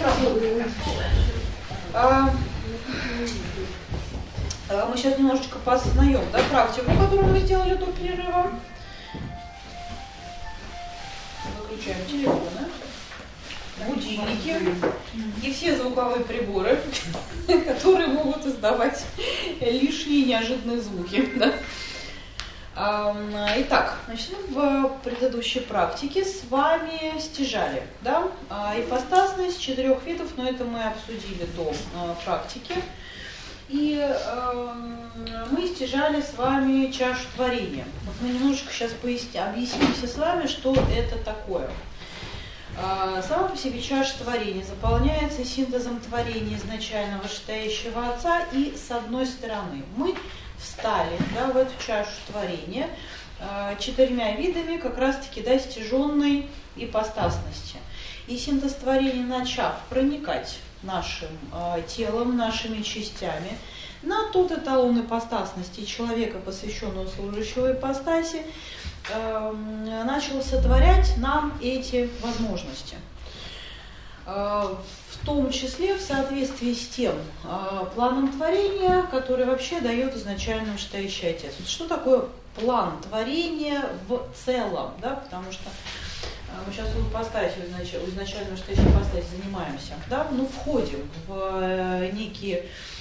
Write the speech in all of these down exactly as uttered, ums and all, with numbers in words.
А, мы сейчас немножечко поосознаем, да, практику, которую мы сделали до перерыва. Выключаем телефоны, будильники и все звуковые приборы, которые могут издавать лишние неожиданные звуки. Да? Итак, значит, в предыдущей практике с вами стяжали, да, ипостасность четырех видов, но это мы обсудили до практики. И э, мы стяжали с вами чашу творения. Вот мы немножечко сейчас поясни, объяснимся с вами, что это такое. Э, сама по себе чаша творения заполняется синтезом творения изначально вышестоящего Отца, и с одной стороны мы встали, да, в эту чашу творения э, четырьмя видами как раз-таки, да, стяженной ипостасности. И синтез творения, начав проникать нашим э, телом, нашими частями на тот эталон ипостасности человека, посвященного служащего ипостаси, э, начал сотворять нам эти возможности. Э, в том числе в соответствии с тем э, планом творения, который вообще дает изначально вышестоящий Отец. Вот что такое план творения в целом, да, потому что мы сейчас у ипостаси, изначально вышестоящей ипостаси занимаемся, да, ну, входим в некие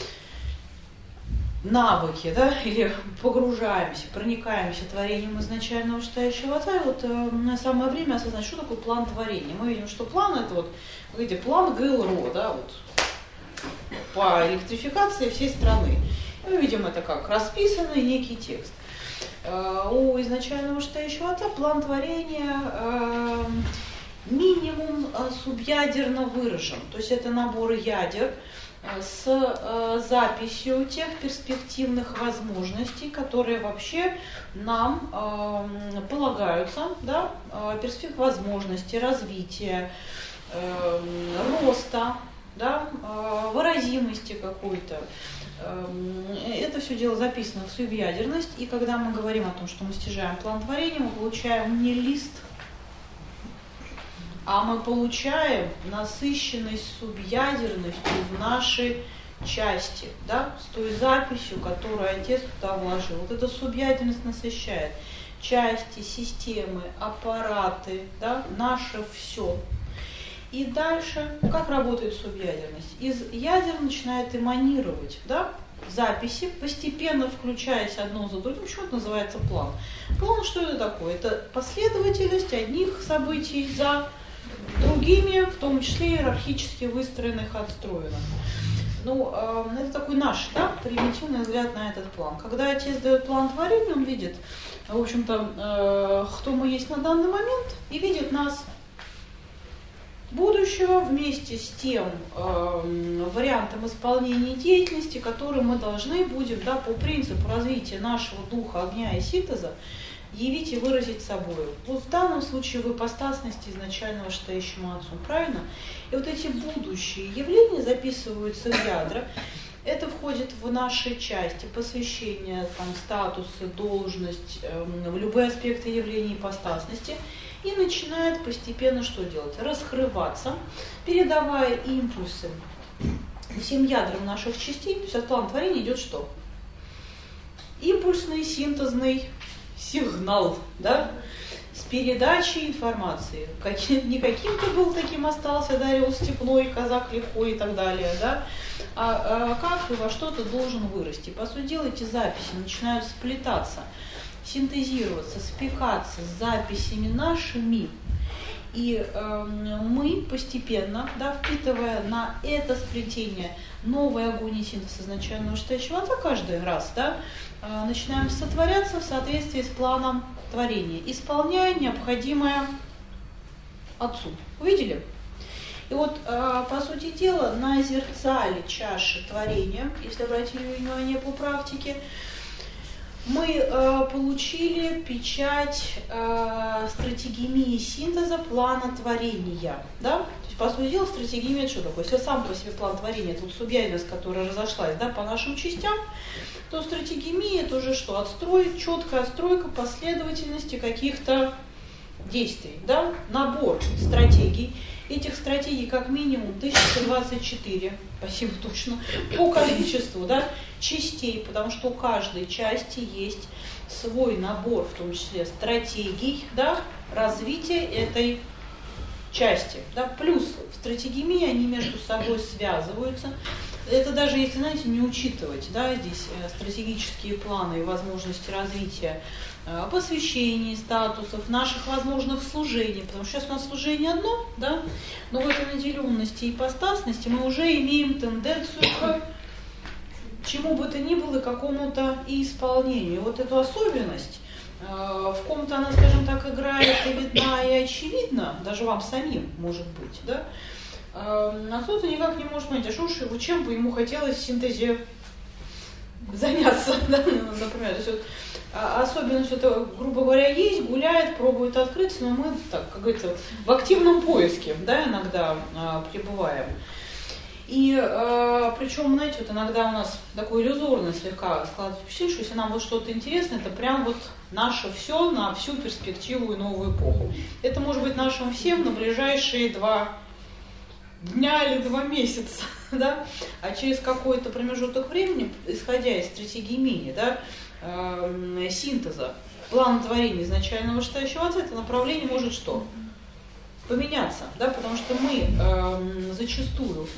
навыки, да, или погружаемся, проникаемся творением изначального вышестоящего Отца. И вот э, самое время осознать, что такое план творения. Мы видим, что план это вот, видите, план ГЛРО, да, вот, по электрификации всей страны. И мы видим это как расписанный некий текст. У изначального вышестоящего Отца план творения э, минимум э, субъядерно выражен. То есть это набор ядер э, с э, записью тех перспективных возможностей, которые вообще нам э, полагаются, да, э, перспектив возможностей развития, э, роста, да, э, выразимости какой-то. Это все дело записано в субъядерность, и когда мы говорим о том, что мы стяжаем план творения, мы получаем не лист, а мы получаем насыщенность субъядерностью в нашей части, да, с той записью, которую Отец туда вложил. Вот эта субъядерность насыщает части, системы, аппараты, да, наше все. И дальше, как работает субъядерность? Из ядер начинает эманировать, да, записи, постепенно включаясь одно за другим. Почему это называется план? План, что это такое? Это последовательность одних событий за другими, в том числе иерархически выстроенных, отстроенных. Ну, э, это такой наш, да, примитивный взгляд на этот план. Когда Отец дает план творения, он видит, в общем-то, э, кто мы есть на данный момент, и видит нас будущего вместе с тем э, вариантом исполнения деятельности, который мы должны будем, да, по принципу развития нашего духа, огня и синтеза явить и выразить собой. Вот в данном случае в ипостасности изначально вышестоящему Отцу, правильно? И вот эти будущие явления записываются в ядра. Это входит в наши части посвящения, там, статусы, должность, э, в любые аспекты явления ипостасности. И начинает постепенно что делать? Раскрываться, передавая импульсы всем ядрам наших частей. То есть от плана творения идет что? Импульсный, синтезный сигнал, да, с передачей информации. Не каким-то был таким остался, да, орел степной, казак лихой и так далее, да, а, а как и во что ты должен вырасти. По сути дела, эти записи начинают сплетаться, синтезироваться, спекаться с записями нашими, и э, мы постепенно, да, впитывая на это сплетение новый огонь и синтез изначального вышестоящего Отца каждый раз, да, э, начинаем сотворяться в соответствии с планом творения, исполняя необходимое Отцу. Увидели? И вот, э, по сути дела, на зерцале чаши творения, если обратили внимание по практике, мы э, получили печать э, стратегемии синтеза плана творения. Да? То есть, по сути дела, стратегемия это что такое? Если сам по себе план творения, это вот субъядерность, которая разошлась, да, по нашим частям, то стратегемия это уже что? Отстрой, четкая отстройка последовательности каких-то действий, да, набор стратегий. Этих стратегий как минимум тысяча двадцать четыре, спасибо точно, по количеству, да, частей, потому что у каждой части есть свой набор, в том числе стратегий, да, развития этой части. Да, плюс в стратегемии они между собой связываются. Это даже если, знаете, не учитывать, да, здесь стратегические планы и возможности развития посвящений, статусов, наших возможных служений, потому что сейчас у нас служение одно, да, но в этой наделенности и ипостасности мы уже имеем тенденцию к чему бы то ни было, какому-то и исполнению. Вот эту особенность, в ком-то она, скажем так, играет и видна, и очевидна, даже вам самим, может быть, да, а кто-то никак не может понять, а что уж его, чем бы ему хотелось в синтезе заняться, да, например. То есть вот, особенность, это, грубо говоря, есть, гуляет, пробует открыться, но мы, так, как говорится, в активном поиске, да, иногда а, пребываем. И а, причем, знаете, вот иногда у нас такое иллюзорно слегка складывается впечатление, что если нам вот что-то интересно, это прям вот наше все на всю перспективу и новую эпоху. Это может быть нашим всем на ближайшие два дня или два месяца, да, а через какой-то промежуток времени, исходя из стратегемии, да, э, синтеза, плана творения изначального вышестоящего отца, это направление может что? Поменяться, да, потому что мы э, зачастую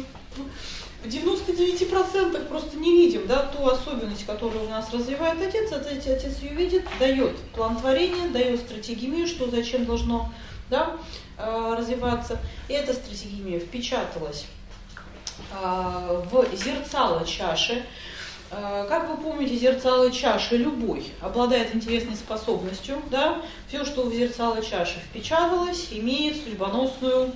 в девяноста девяти процентах просто не видим, да, ту особенность, которую у нас развивает отец, отец, отец ее видит, дает план творения, дает стратегемию, что зачем должно, да, развиваться. И эта стратегия впечаталась э, в зерцало чаши. Э, как вы помните, зерцало чаши любой обладает интересной способностью. Да? Все, что в зерцало чаши впечаталось, имеет судьбоносную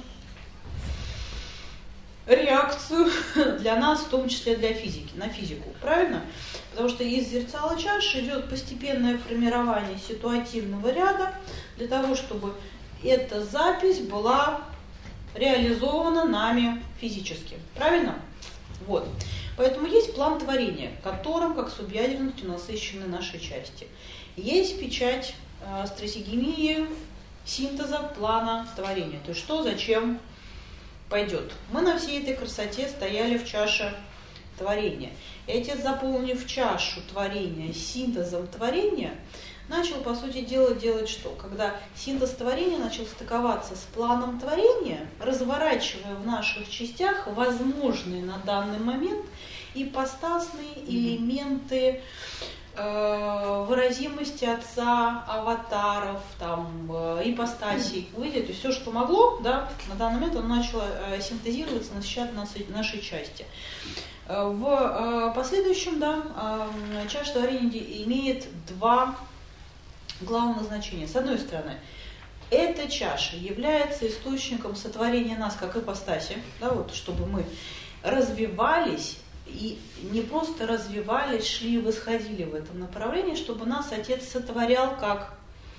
реакцию для нас, в том числе для физики, на физику. Правильно? Потому что из зерцала чаши идет постепенное формирование ситуативного ряда для того, чтобы эта запись была реализована нами физически. Правильно? Вот. Поэтому есть план творения, которым, как субъядерностью, насыщены наши части. Есть печать э, стратегемии синтеза плана творения. То есть что, зачем пойдет. Мы на всей этой красоте стояли в чаше творения. И отец, заполнив чашу творения синтезом творения, начал, по сути дела, делать что? Когда синтез творения начал стыковаться с планом творения, разворачивая в наших частях возможные на данный момент ипостасные элементы э, выразимости отца, аватаров, там, э, ипостасей. Видите, то есть все, что могло, да, на данный момент оно начало э, синтезироваться, насыщать нашей части. В э, последующем, да, э, чаша творения имеет два главное значение. С одной стороны, эта чаша является источником сотворения нас как ипостаси, да, вот, чтобы мы развивались и не просто развивались, шли и восходили в этом направлении, чтобы нас Отец сотворял как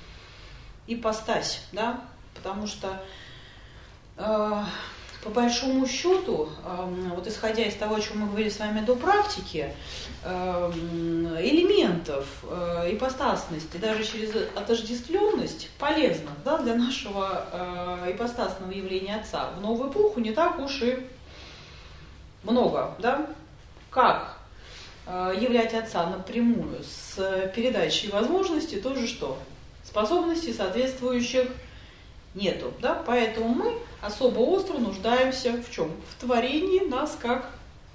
ипостась, да, потому что э, по большому счету, вот исходя из того, о чем мы говорили с вами до практики, элементов ипостасности, даже через отождествленность, полезных, да, для нашего ипостасного явления Отца в новую эпоху не так уж и много. Да? Как являть Отца напрямую с передачей возможностей, тоже что? Способностей соответствующих нету. Да? Поэтому мы особо остро нуждаемся в чем? В творении нас как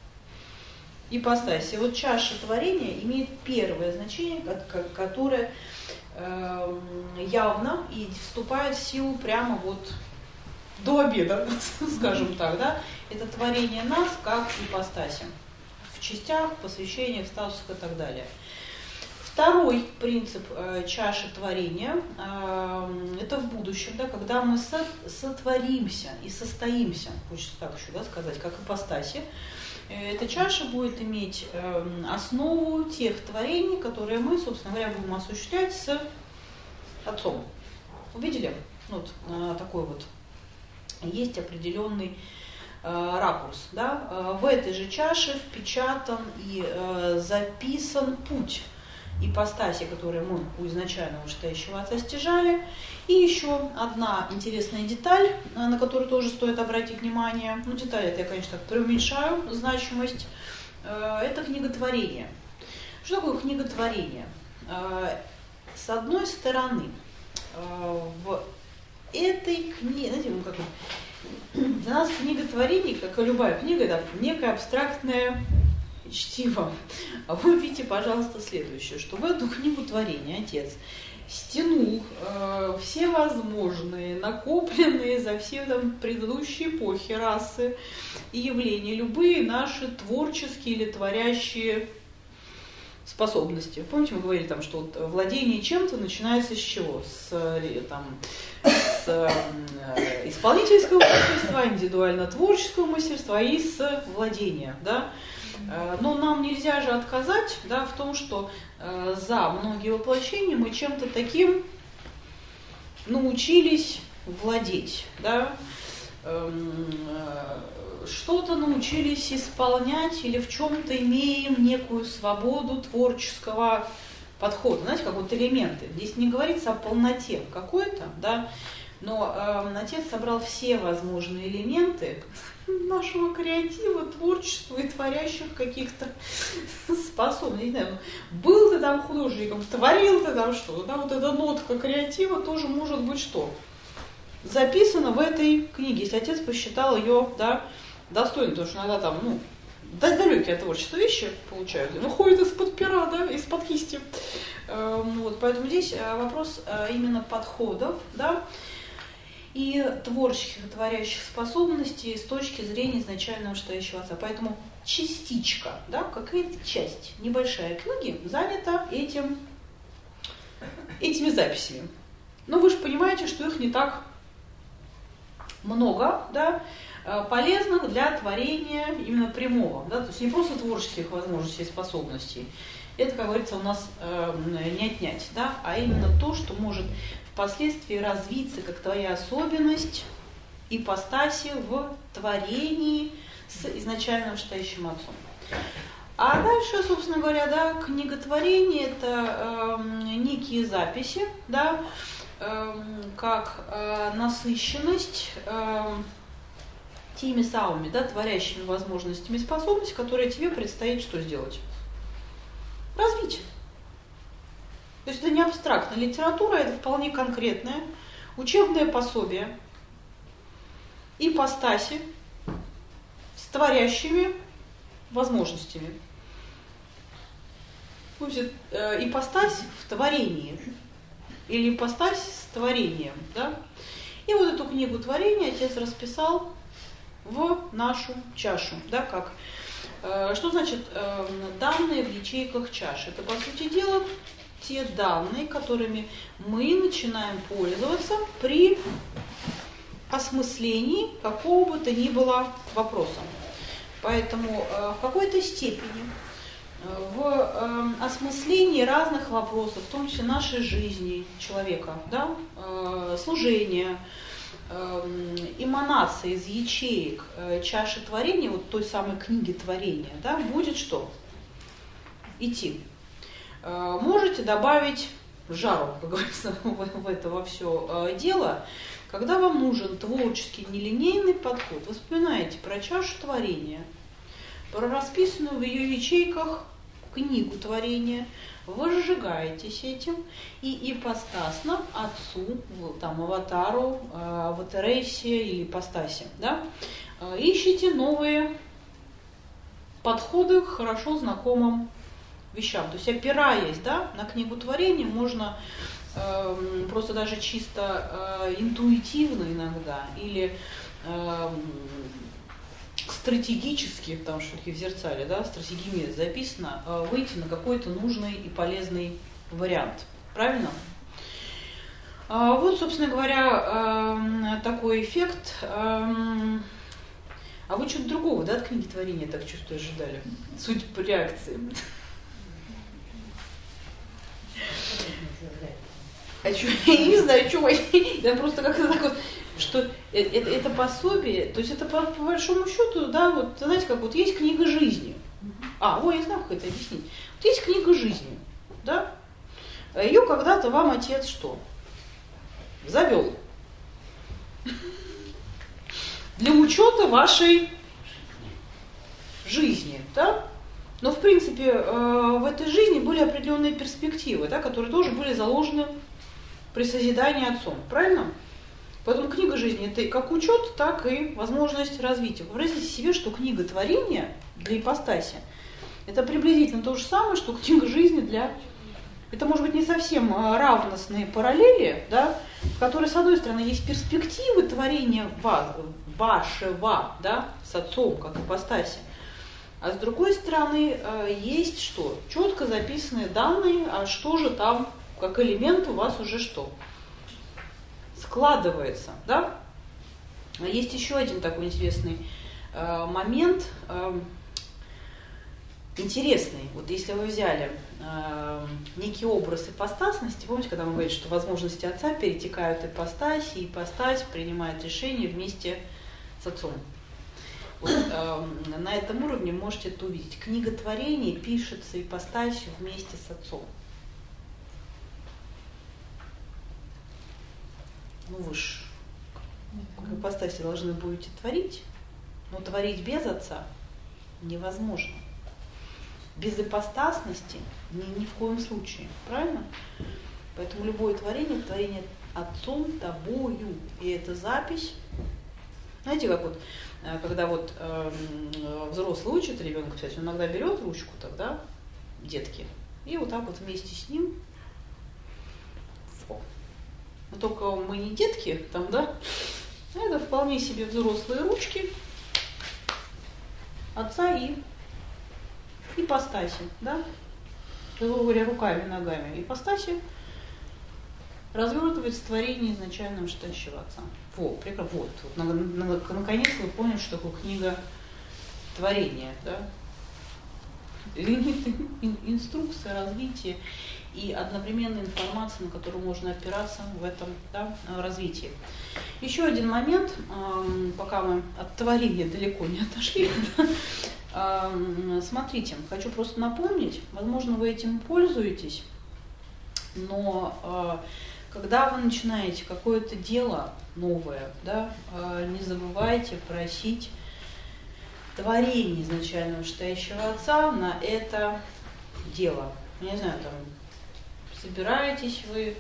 ипостаси. Вот чаша творения имеет первое значение, которое э, явно и вступает в силу прямо вот до обеда, скажем так, да? Это творение нас как ипостаси. В частях, посвящениях, статусах и так далее. Второй принцип э, чаши творения э, это в будущем, да, когда мы со, сотворимся и состоимся, хочется так еще, да, сказать, как ипостаси. Э, эта чаша будет иметь э, основу тех творений, которые мы, собственно говоря, будем осуществлять с Отцом. Увидели? Вот э, такой вот есть определенный э, ракурс. Да? Э, в этой же чаше впечатан и э, записан путь ипостаси, которые мы у изначального вышестоящего отца стяжали. И еще одна интересная деталь, на которую тоже стоит обратить внимание. Ну, деталь это я, конечно, так преуменьшаю значимость. Это книготворение. Что такое книготворение? С одной стороны, в этой книге, знаете, ну, как, для нас книготворение, как и любая книга, это некое абстрактное чтиво. А вы видите, пожалуйста, следующее, что в эту книгу творения отец стянул э, все возможные, накопленные за все там предыдущие эпохи, расы и явления, любые наши творческие или творящие способности. Помните, мы говорили, там, что вот владение чем-то начинается с чего? С, там, с э, исполнительского мастерства, индивидуально-творческого мастерства и с владения. Да? Но нам нельзя же отказать, да, в том, что э, за многие воплощения мы чем-то таким научились владеть. Да? Что-то научились исполнять или в чем-то имеем некую свободу творческого подхода. Знаете, как вот элементы. Здесь не говорится о полноте какой-то, да, но э, отец собрал все возможные элементы нашего креатива, творчества и творящих каких-то способностей. Не знаю, был ты там художником, творил ты там что-то, да, вот эта нотка креатива тоже может быть что? Записано в этой книге, если отец посчитал ее, да, достойной, потому что иногда там, ну, далекие от творчества вещи получают, выходят из-под пера, да, из-под кисти. Вот, поэтому здесь вопрос именно подходов, да, и творческих, творящих способностей с точки зрения изначального вышестоящего отца. Поэтому частичка, да, какая-то часть, небольшая книги занята этим, этими записями. Но вы же понимаете, что их не так много, да, полезных для творения именно прямого, да, то есть не просто творческих возможностей и способностей. Это, как говорится, у нас э, не отнять, да, а именно то, что может впоследствии развиться как твоя особенность ипостаси в творении с изначально вышестоящим отцом. А дальше, собственно говоря, да, книготворение это э, некие записи, да, как э, насыщенность э, теми самыми, да, творящими возможностями и способностями, которые тебе предстоит что сделать? Развить. То есть это не абстрактная литература, это вполне конкретное учебное пособие ипостаси с творящими возможностями. Будет э, ипостась в творении. Или ипостась с творением, да? И вот эту книгу творения отец расписал в нашу чашу, да, как? Э, что значит э, данные в ячейках чаши? Это, по сути дела, те данные, которыми мы начинаем пользоваться при осмыслении какого бы то ни было вопроса. Поэтому э, в какой-то степени в э, осмыслении разных вопросов, в том числе нашей жизни человека, да, э, служения, э, эманации из ячеек э, чаши творения, вот той самой книги творения, да, будет что? Идти. Э, можете добавить жару, как говорится, в, в это во все э, дело. Когда вам нужен творческий нелинейный подход, вы вспоминаете про чашу творения, про расписанную в ее ячейках книгу творения, возжигаетесь этим и ипостасно отцу, там, аватару, аватарейсе или ипостаси, да, ищите новые подходы к хорошо знакомым вещам. То есть, опираясь, да, на книгу творения, можно э, просто даже чисто э, интуитивно иногда или э, стратегически, потому что в зерцале, да, стратегия записано, выйти на какой-то нужный и полезный вариант. Правильно? Вот, собственно говоря, такой эффект. А вы что-то другого, да, от книги творения, так чувствую, ожидали? Судя по реакции. А что, я не знаю, что я просто как-то так вот, что это, это пособие, то есть это по, по большому счету, да, вот, знаете, как вот есть книга жизни. А, ой, я знаю, как это объяснить. Вот есть книга жизни. да? Ее когда-то вам отец что? Завел. Для учета вашей жизни, да? Но, в принципе, в этой жизни были определенные перспективы, да, которые тоже были заложены при созидании отцом, правильно? Поэтому книга жизни – это как учет, так и возможность развития. Вообразите себе, что книга творения для ипостаси – это приблизительно то же самое, что книга жизни для… Это, может быть, не совсем равностные параллели, да, в которой, с одной стороны, есть перспективы творения вас, вашего, да, с отцом, как ипостаси, а с другой стороны, есть что? Четко записанные данные, а что же там, как элемент у вас уже что? Складывается, да? Есть еще один такой интересный момент, интересный. Вот если вы взяли э, некий образ ипостасности, помните, когда мы говорили, что возможности отца перетекают в ипостась, и ипостась принимает решение вместе с отцом. Вот, э, на этом уровне можете это увидеть. Книга творения пишется ипостасью вместе с отцом. Ну вы ж как ипостаси должны будете творить, но творить без отца невозможно. Без ипостасности ни, ни в коем случае, правильно? Поэтому любое творение, творение отцом, тобою. И эта запись, знаете, как вот, когда вот э, взрослый учит ребенка писать, он иногда берет ручку тогда, детки, и вот так вот вместе с ним. Фу. Но только мы не детки, там, да? Это вполне себе взрослые ручки отца и ипостаси, да, грубо говоря, руками, ногами ипостаси развертывается творение изначально настоящего отца. Вот, прекрасно. Вот, вот, наконец вы поняли, что такое книга творения, да? Инструкция, развитие и одновременно информация, на которую можно опираться в этом, да, развитии. Еще один момент, пока мы от творения далеко не отошли. Смотрите, хочу просто напомнить, возможно, вы этим пользуетесь, но когда вы начинаете какое-то дело новое, да, не забывайте просить творение изначально настоящего отца на это дело. Я не знаю, там, собираетесь вы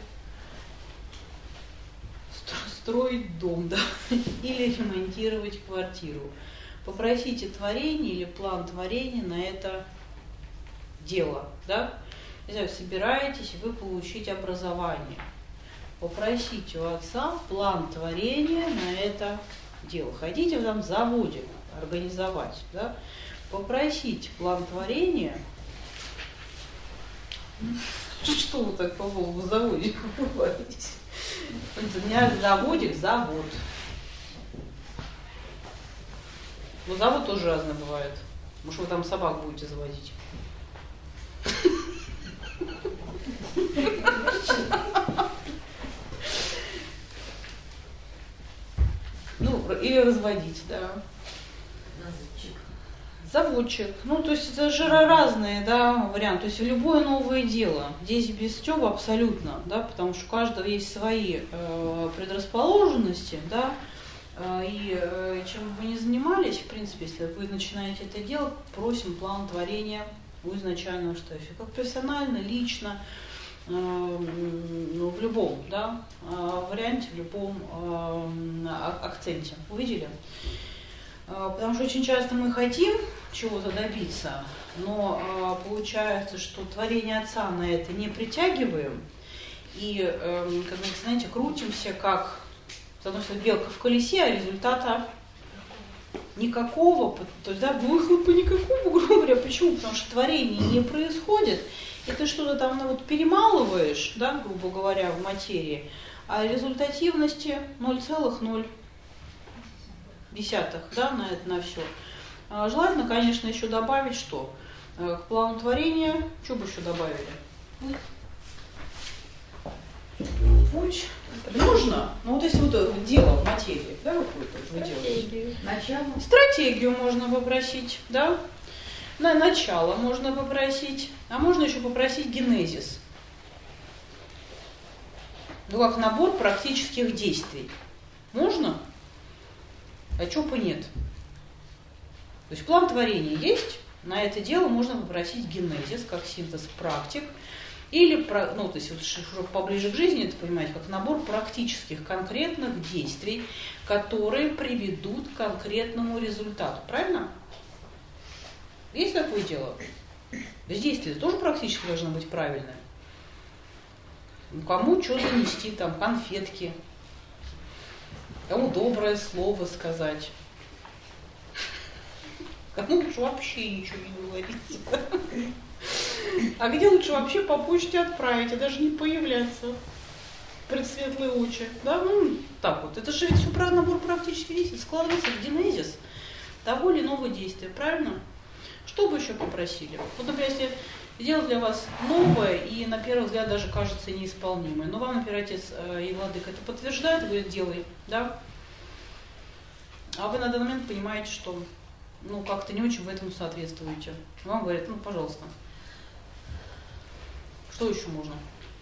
строить дом, да, или ремонтировать квартиру. Попросите творение или план творения на это дело, да? Не знаю, собираетесь вы получить образование. Попросите у отца план творения на это дело. Хотите вы там заводик организовать, да? Попросите план творения. Что вы так по поводу заводика бываете? У меня заводик, завод. Ну, завод тоже разный бывает. Может, вы там собак будете заводить? Ну, или разводить, да. Заводчик. Ну, то есть это же разные, да, варианты. То есть любое новое дело. Здесь без Стёба абсолютно, да, потому что у каждого есть свои э, предрасположенности, да. И э, чем бы вы ни занимались, в принципе, если вы начинаете это делать, просим план творения у изначального штефа. Как профессионально, лично, э, ну, в любом, да, варианте, в любом э, акценте. Увидели? Э, потому что очень часто мы хотим чего-то добиться, но э, получается, что творение отца на это не притягиваем. И, э, как вы знаете, крутимся как... Потому что белка в колесе, а результата никакого, то есть, да, выхлопа никакого, грубо говоря. Почему? Потому что творение не происходит, и ты что-то там, ну, вот, перемалываешь, да, грубо говоря, в материи, а результативности ноль целых ноль десятых, да, на это, на все. А желательно, конечно, еще добавить что? К плану творения, что бы еще добавили? Путь. Нужно, ну вот если вот дело в материи, да, какое-то вы делаете. Начало. Стратегию можно попросить, да. На начало можно попросить, а можно еще попросить генезис. Ну, как набор практических действий. Можно? А чего бы нет? То есть план творения есть, на это дело можно попросить генезис, как синтез практик, или, ну, то есть, вот, чтобы поближе к жизни это понимать, как набор практических конкретных действий, которые приведут к конкретному результату. Правильно? Есть такое дело? То есть действия тоже практически должны быть правильные. Ну, кому что занести, там, конфетки, кому доброе слово сказать, кому лучше вообще ничего не говорить. А где лучше вообще по почте отправить, а даже не появляться пред светлые очи. Да, ну, так вот. Это же ведь все про набор практических действий. Складывается в генезис того или иного действия, правильно? Что бы еще попросили? Вот, например, если дело для вас новое и, на первый взгляд, даже кажется неисполнимое, но вам, например, отец и владыка это подтверждает, говорит, делай, да? А вы на данный момент понимаете, что ну, как-то не очень в этом соответствуете. Вам говорят, ну, пожалуйста. Что еще можно?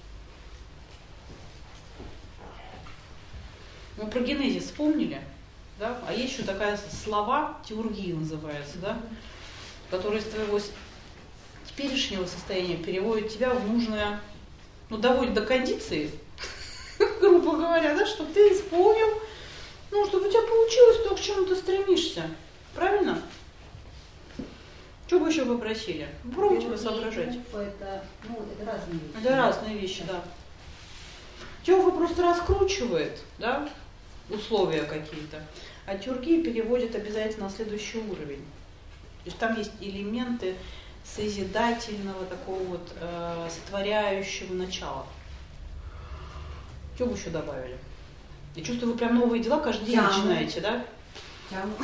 Мы про генезис вспомнили, да? А есть еще такая слова, теургия называется, да? Которая из твоего теперешнего состояния переводит тебя в нужное, ну, доводит до кондиции, грубо говоря, да, чтобы ты исполнил, ну, чтобы у тебя получилось то, к чему ты стремишься. Правильно? Что бы еще попросили? Попробуйте вы соображать. Это, ну, это разные вещи. Это разные вещи, да. Теофа просто раскручивает, да, условия какие-то, а теургия переводит обязательно на следующий уровень. То есть там есть элементы созидательного, такого вот э, сотворяющего начала. Что бы еще добавили? Я чувствую, вы прям новые дела каждый день Тяму. начинаете, да? Тяму.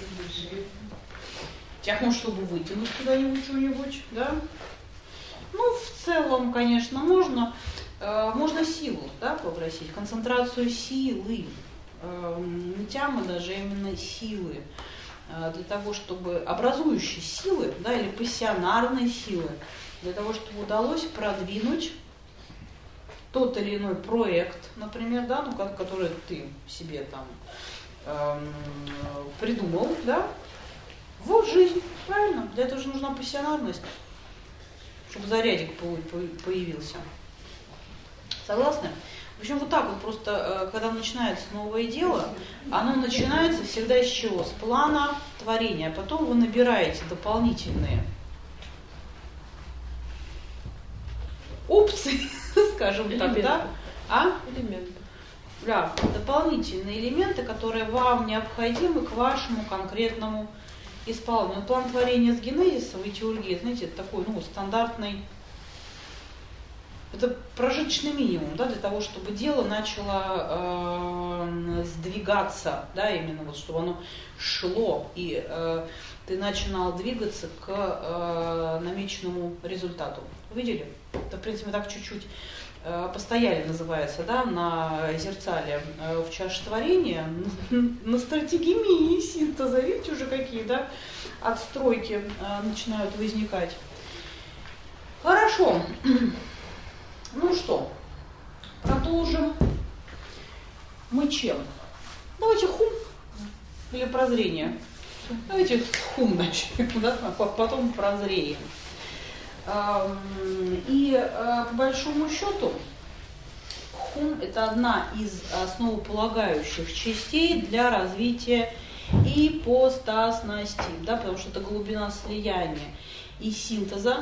Тягну, чтобы вытянуть куда-нибудь что-нибудь, да? Ну, в целом, конечно, можно, э, можно силу, да, попросить, концентрацию силы, э, не тямы даже, именно силы, э, для того, чтобы образующие силы, да, или пассионарные силы, для того, чтобы удалось продвинуть тот или иной проект, например, да, ну, который ты себе там э, придумал, да, вот жизнь, правильно? Для этого же нужна пассионарность, чтобы зарядик появился. Согласны? В общем, вот так вот просто, когда начинается новое дело, оно начинается всегда с чего? С плана творения, а потом вы набираете дополнительные опции, скажем так, да? А? Элементы. Да, дополнительные элементы, которые вам необходимы к вашему конкретному исполнению. План творения с генезисом и теургией, знаете, это такой, ну, стандартный, это прожиточный минимум, да, для того, чтобы дело начало э, сдвигаться, да, именно вот, чтобы оно шло, и э, ты начинал двигаться к э, намеченному результату. Увидели? Это, в принципе, так чуть-чуть э, постояли, называется, да, на зерцале э, в чаше творения, на стратегемии синтеза, видите, уже какие, да, отстройки э, начинают возникать. Хорошо. Ну что, продолжим. Мы чем? Давайте хум или прозрение. Давайте хум начнем, да, а потом прозреем. И по большому счету хум — это одна из основополагающих частей для развития ипостасности, да, потому что это глубина слияния и синтеза.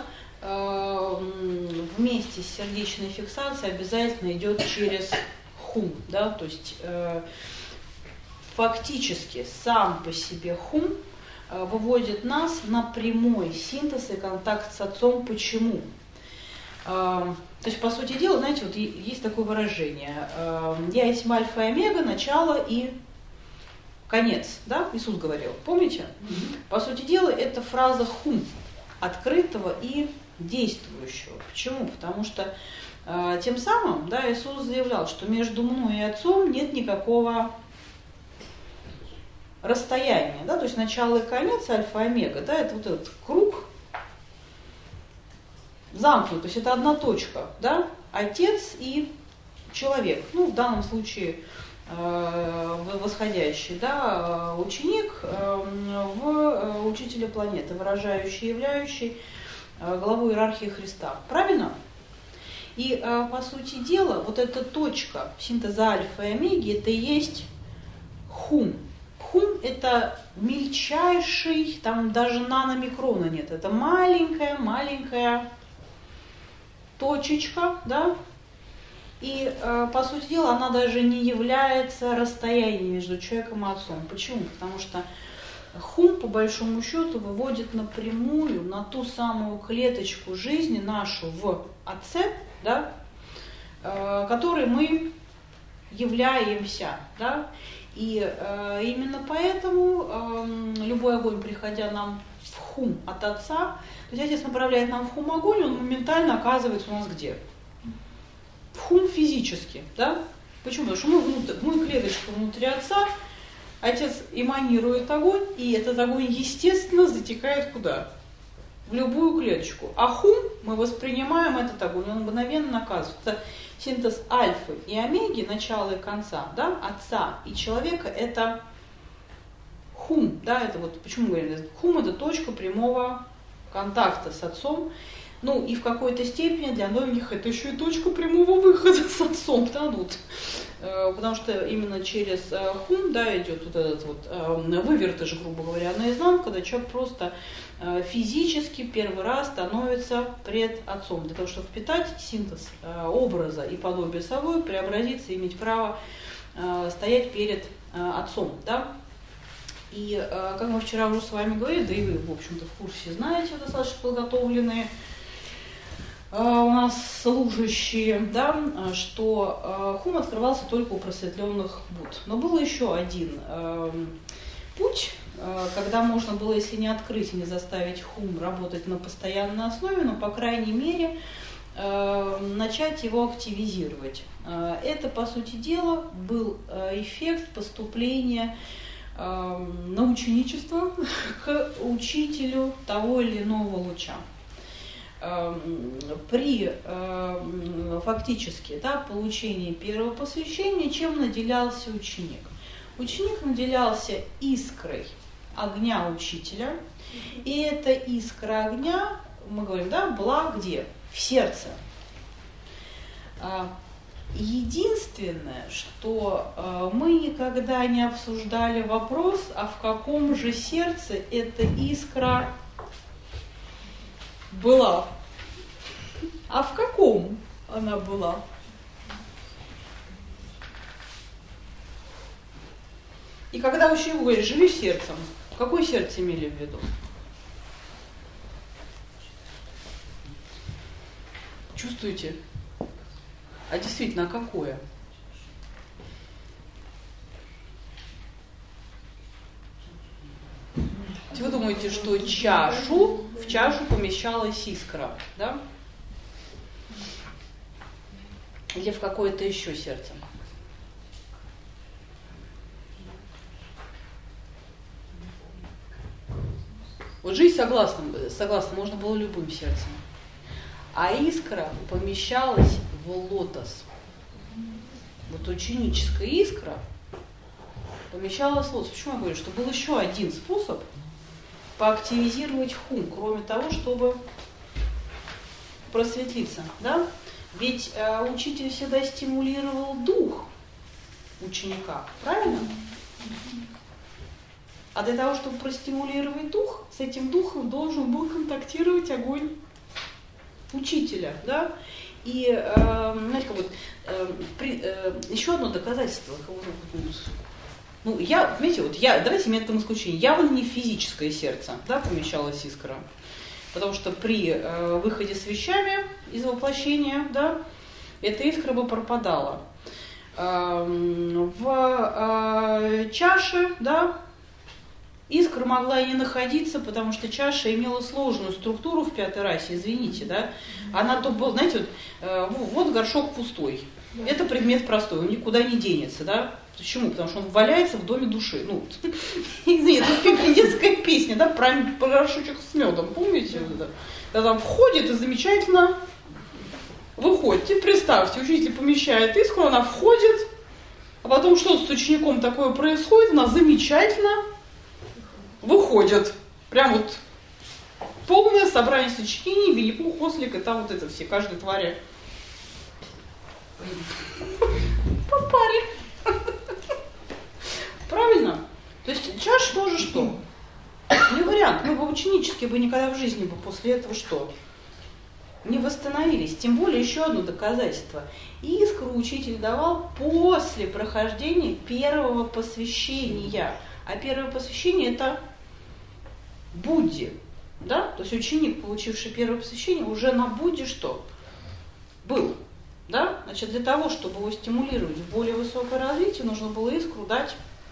Вместе с сердечной фиксацией обязательно идет через хум, да, то есть э, фактически сам по себе хум э, выводит нас на прямой синтез и контакт с отцом. Почему? Э, то есть, по сути дела, знаете, вот есть такое выражение: э, я есть альфа и омега, начало и конец, да, Иисус говорил, помните? Mm-hmm. По сути дела, это фраза хум, открытого и действующего. Почему? Потому что э, тем самым, да, Иисус заявлял, что между мной и Отцом нет никакого расстояния, да, то есть начало и конец, альфа и омега, да, это вот этот круг замкнут, то есть это одна точка, да, отец и человек, ну, в данном случае э, восходящий, да, ученик э, в учителя планеты, выражающий, являющий э, главу иерархии Христа, правильно? И, э, по сути дела, вот эта точка синтеза альфа и омеги, это и есть хум. Хум – это мельчайший, там даже наномикрона нет, это маленькая-маленькая точечка, да, и, э, по сути дела, она даже не является расстоянием между человеком и отцом. Почему? Потому что хум, по большому счету, выводит напрямую на ту самую клеточку жизни нашу в отце, да, э, которой мы являемся, да, и э, именно поэтому э, любой огонь, приходя нам в хум от отца, то есть отец направляет нам в хум огонь, он моментально оказывается у нас где? В хум физически, да? Почему? Потому что мы, внутрь, мы клеточка внутри отца, отец эманирует огонь, и этот огонь, естественно, затекает куда? В любую клеточку. А хум мы воспринимаем этот огонь, он мгновенно оказывается. Синтез альфы и омеги, начала и конца, да, отца и человека, это хум, да, это вот, почему мы говорим, хум это точка прямого контакта с отцом, ну и в какой-то степени для многих это еще и точка прямого выхода с отцом, да, ну, вот, э, потому что именно через э, хум, да, идет вот этот вот э, вывертыш, грубо говоря, наизнанку, когда человек просто э, физически первый раз становится пред отцом, для того, чтобы впитать синтез э, образа и подобия собой, преобразиться, иметь право э, стоять перед э, отцом, да. И э, как мы вчера уже с вами говорили, да и вы, в общем-то, в курсе знаете, достаточно подготовленные э, у нас служащие, да, что э, хум открывался только у просветленных Будд. Но был еще один э, путь, э, когда можно было, если не открыть и не заставить хум работать на постоянной основе, но, по крайней мере, э, начать его активизировать. Э, это, по сути дела, был э, эффект поступления на ученичество к учителю того или иного луча. При фактически, да, получении первого посвящения чем наделялся ученик? Ученик наделялся искрой огня учителя, и эта искра огня, мы говорим, да, была где? В сердце. Единственное, что э, мы никогда не обсуждали вопрос, а в каком же сердце эта искра была. А в каком она была? И когда ученик говорит, живи сердцем, какое сердце имели в виду? Чувствуете? А действительно, а какое? Вы думаете, что чашу, в чашу помещалась искра, да? Или в какое-то еще сердце? Вот жизнь согласна, согласна, можно было любым сердцем. А искра помещалась в лотос. Вот ученическая искра помещалась в лотос. Почему я говорю, что был еще один способ поактивизировать хум, кроме того, чтобы просветлиться, да? Ведь э, учитель всегда стимулировал дух ученика, правильно? А для того, чтобы простимулировать дух, с этим духом должен был контактировать огонь учителя, да? И, э, знаете, как вот, э, при, э, еще одно доказательство, ну, я, знаете, вот я, давайте методом исключения, явно не в физическое сердце, да, помещалась искра, потому что при э, выходе с вещами из воплощения, да, эта искра бы пропадала. Э, в э, чаше, да, искра могла и не находиться, потому что чаша имела сложную структуру в пятой расе, извините, да. Она то была, знаете, вот, э, вот горшок пустой. Это предмет простой, он никуда не денется, да. Почему? Потому что он валяется в доме души. Ну, извините, это детская песня, да, про порошочек с медом, помните? Mm-hmm. Когда там входит и замечательно выходит. Теперь представьте, учитель помещает искру, она входит, а потом что с учеником такое происходит, она замечательно выходит. Прям вот полное собрание сочинений, Винни-Пух, Ослик, и там вот это все, каждой твари. По паре. Правильно? То есть чаша тоже что? Не вариант. Мы бы ученически бы никогда в жизни бы после этого что? Не восстановились. Тем более еще одно доказательство. Искру учитель давал после прохождения первого посвящения. А первое посвящение это Будде. Да? То есть ученик, получивший первое посвящение, уже на Будде что? Был. Да? Значит, для того, чтобы его стимулировать в более высокое развитие, нужно было искру дать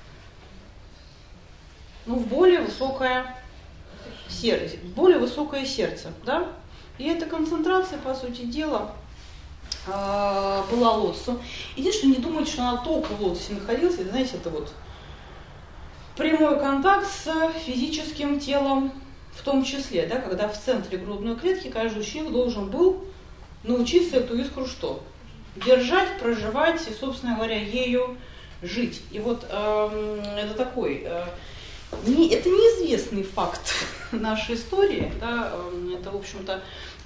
ну, в более высокое сердце, в более высокое сердце, да? И эта концентрация, по сути дела, была лотосом. Единственное, не думайте, что она только в лотосе находилась, это, знаете, это вот прямой контакт с физическим телом в том числе, да, когда в центре грудной клетки каждый ученик должен был научиться эту искру что? Держать, проживать и, собственно говоря, ею жить. И вот э, это такой... Э, Не, это неизвестный факт нашей истории, да, это, в общем-то,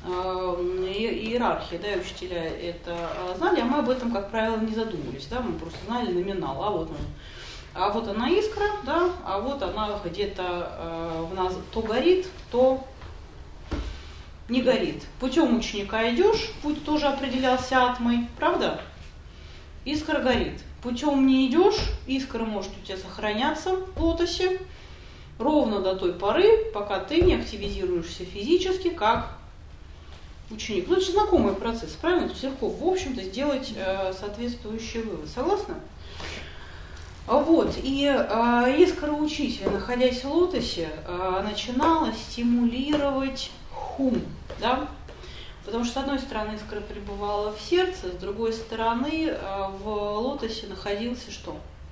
иерархия, да, и учителя это знали, а мы об этом, как правило, не задумывались, да, мы просто знали номинал, а вот он, а вот она искра, да, а вот она где-то в нас то горит, то не горит. Путем ученика идешь, путь тоже определялся атмой, правда? Искра горит. Путем не идешь, искра может у тебя сохраняться в лотосе ровно до той поры, пока ты не активизируешься физически как ученик. Ну, это же знакомый процесс, правильно? То есть легко, в общем-то, сделать э, соответствующий вывод. Согласны? Вот. И э, искра учителя, находясь в лотосе, э, начинала стимулировать хум, да? Потому что, с одной стороны, искра пребывала в сердце, с другой стороны, в лотосе находился что?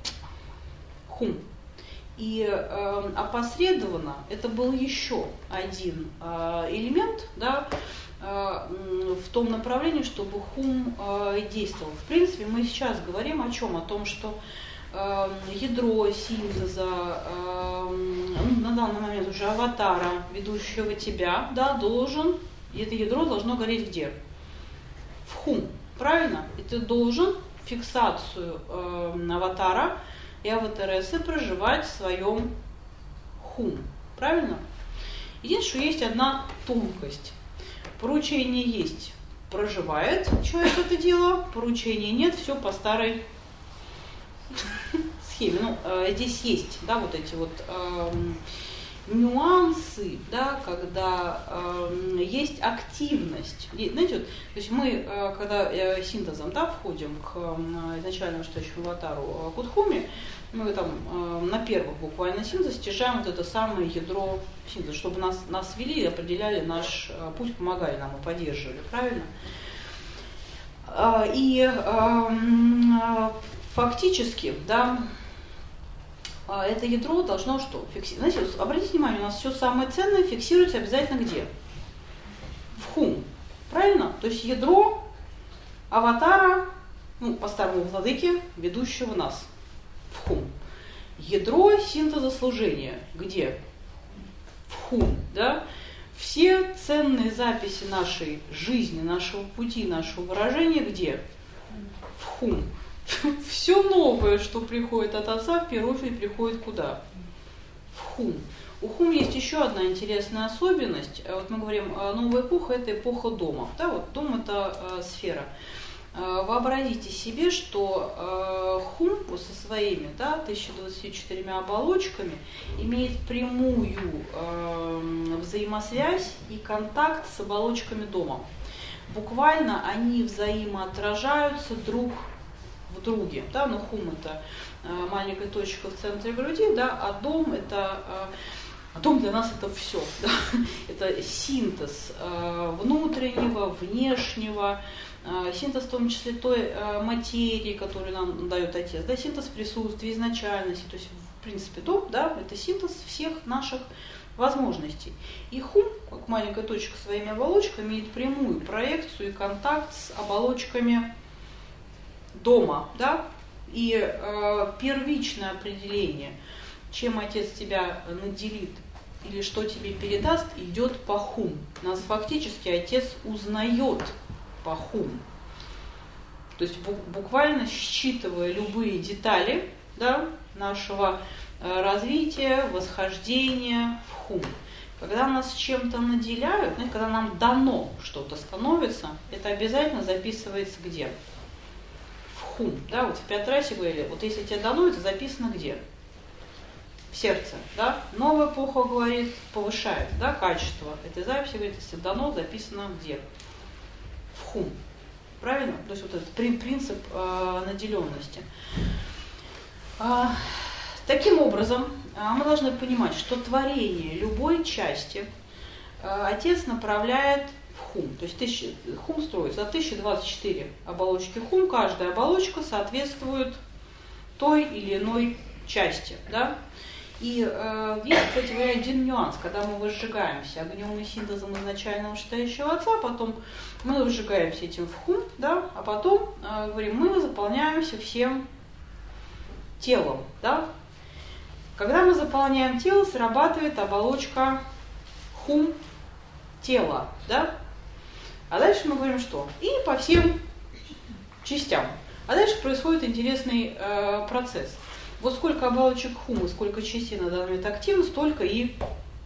Хум. И э, опосредованно это был еще один э, элемент, да, э, в том направлении, чтобы хум э, действовал. В принципе, мы сейчас говорим о чем? О том, что э, ядро синтеза, э, ну, на данный момент уже аватара, ведущего тебя, да, должен... И это ядро должно гореть где? В хум. Правильно? И ты должен фиксацию э, аватара и аватарессы проживать в своем хум. Правильно? Единственное, что есть одна тонкость. Поручение есть. Проживает человек это дело, поручения нет, все по старой схеме. Ну, э, здесь есть, да, вот эти вот... Э, нюансы, да, когда э, есть активность. И, знаете, вот, то есть мы, э, когда э, синтезом, да, входим к э, изначальному настоящему аватару э, Кудхуми, мы там э, на первых буквально синтез стяжаем вот это самое ядро синтеза, чтобы нас, нас вели, определяли наш э, путь, помогали нам и поддерживали, правильно? Э, и э, э, фактически, да, это ядро должно что? Фиксировать. Знаете, обратите внимание, у нас все самое ценное фиксируется обязательно где? В хум. Правильно? То есть ядро аватара, ну, по старому владыке, ведущего нас в хум. Ядро синтеза служения где? В хум. Да? Все ценные записи нашей жизни, нашего пути, нашего выражения где? В хум. Все новое, что приходит от отца, в первую очередь приходит куда? В хум. У хум есть еще одна интересная особенность. Вот мы говорим, новая эпоха – это эпоха домов. Да, вот дом – это э, сфера. Э, вообразите себе, что э, хум вот со своими, да, тысяча двадцатью четырьмя оболочками имеет прямую э, взаимосвязь и контакт с оболочками дома. Буквально они взаимоотражаются друг в друге, да, но хум это э, маленькая точка в центре груди, да, а дом это, э, дом для нас это все, да, это синтез э, внутреннего, внешнего, э, синтез в том числе той э, материи, которую нам дает Отец, да, синтез присутствия, изначальности, то есть в принципе дом, да, это синтез всех наших возможностей. И хум, как маленькая точка своими оболочками, имеет прямую проекцию и контакт с оболочками дома, да? И э, первичное определение, чем отец тебя наделит или что тебе передаст, идет по хум. Нас фактически отец узнает по хум. То есть буквально считывая любые детали, да, нашего развития, восхождения в хум. Когда нас чем-то наделяют, ну, когда нам дано что-то становится, это обязательно записывается где? В хум. Да? Вот в Пятрасе говорили, вот если тебе дано, это записано где? В сердце. Да? Новая эпоха говорит, повышает, да, качество этой записи, говорит, если дано, записано где? В хум. Правильно? То есть вот этот принцип э, наделенности. А, таким образом, мы должны понимать, что творение любой части э, отец направляет в хум. То есть тысяча, хум строится за тысяча двадцать четыре оболочки хум. Каждая оболочка соответствует той или иной части. Да? И э, есть, кстати говоря, один нюанс, когда мы возжигаемся огнем и синтезом изначального вышестоящего отца, потом мы возжигаемся этим в хум, да, а потом э, говорим, мы заполняемся всем телом. Да. Когда мы заполняем тело, срабатывает оболочка хум тела. Да. А дальше мы говорим, что? И по всем частям. А дальше происходит интересный э, процесс. Вот сколько оболочек хума, сколько частей на данный момент активно, столько и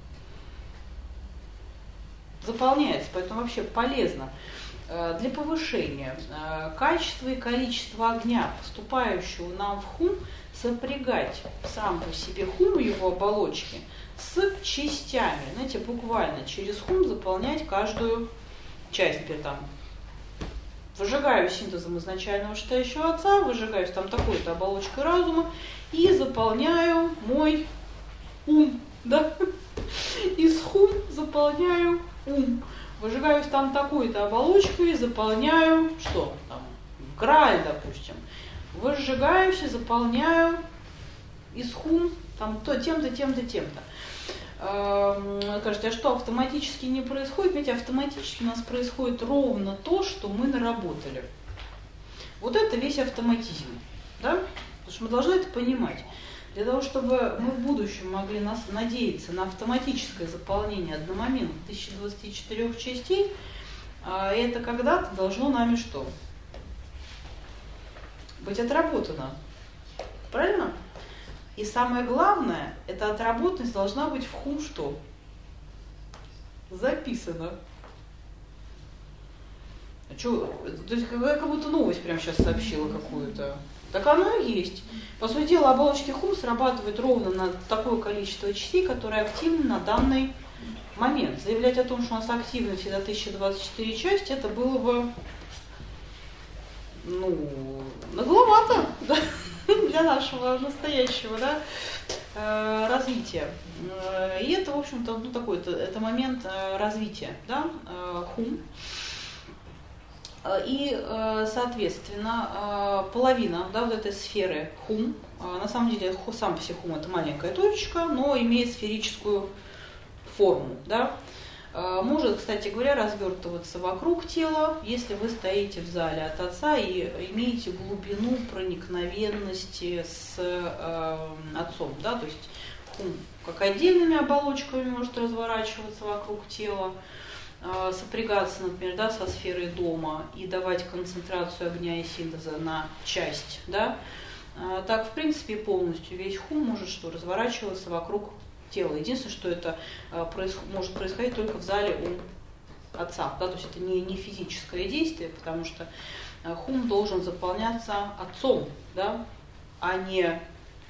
заполняется. Поэтому вообще полезно для повышения качества и количества огня, поступающего нам в хум, сопрягать сам по себе хум и его оболочки с частями. Знаете, буквально через хум заполнять каждую часть. Теперь там выжигаю синтезом изначального вышестоящего отца, выжигаюсь там такой-то оболочкой разума и заполняю мой ум. Да? Из хум заполняю ум. Выжигаюсь там такой-то оболочкой и заполняю что? Там, грааль, допустим. Выжигаюсь и заполняю из хум там, то, тем-то, тем-то, тем-то. Скажете, а что автоматически не происходит? Ведь автоматически у нас происходит ровно то, что мы наработали. Вот это весь автоматизм. Да? Потому что мы должны это понимать. Для того, чтобы мы в будущем могли нас надеяться на автоматическое заполнение одномоментно тысяча двадцати четырёх частей, это когда-то должно нами что? Быть отработано. Правильно? И самое главное, эта отработанность должна быть в хум что? Записана. А что, то есть я как будто новость прямо сейчас сообщила какую-то. Так оно и есть. По сути дела, оболочки хум срабатывают ровно на такое количество частей, которые активны на данный момент. Заявлять о том, что у нас активно всегда тысяча двадцать четыре части, это было бы, ну, нагловато, да, для нашего настоящего, да, развития. И это, в общем-то, ну, такой, это, это момент развития, да, хум. И, соответственно, половина, да, вот этой сферы хум, на самом деле сам по себе хум это маленькая точечка, но имеет сферическую форму, да. Может, кстати говоря, развертываться вокруг тела, если вы стоите в зале от отца и имеете глубину проникновенности с э, отцом, да, то есть хум как отдельными оболочками может разворачиваться вокруг тела, сопрягаться, например, да, со сферой дома и давать концентрацию огня и синтеза на часть, да, так, в принципе, полностью весь хум может что, разворачиваться вокруг тела. Единственное, что это происход- может происходить только в зале у отца, да, то есть это не, не физическое действие, потому что хум должен заполняться отцом, да, а не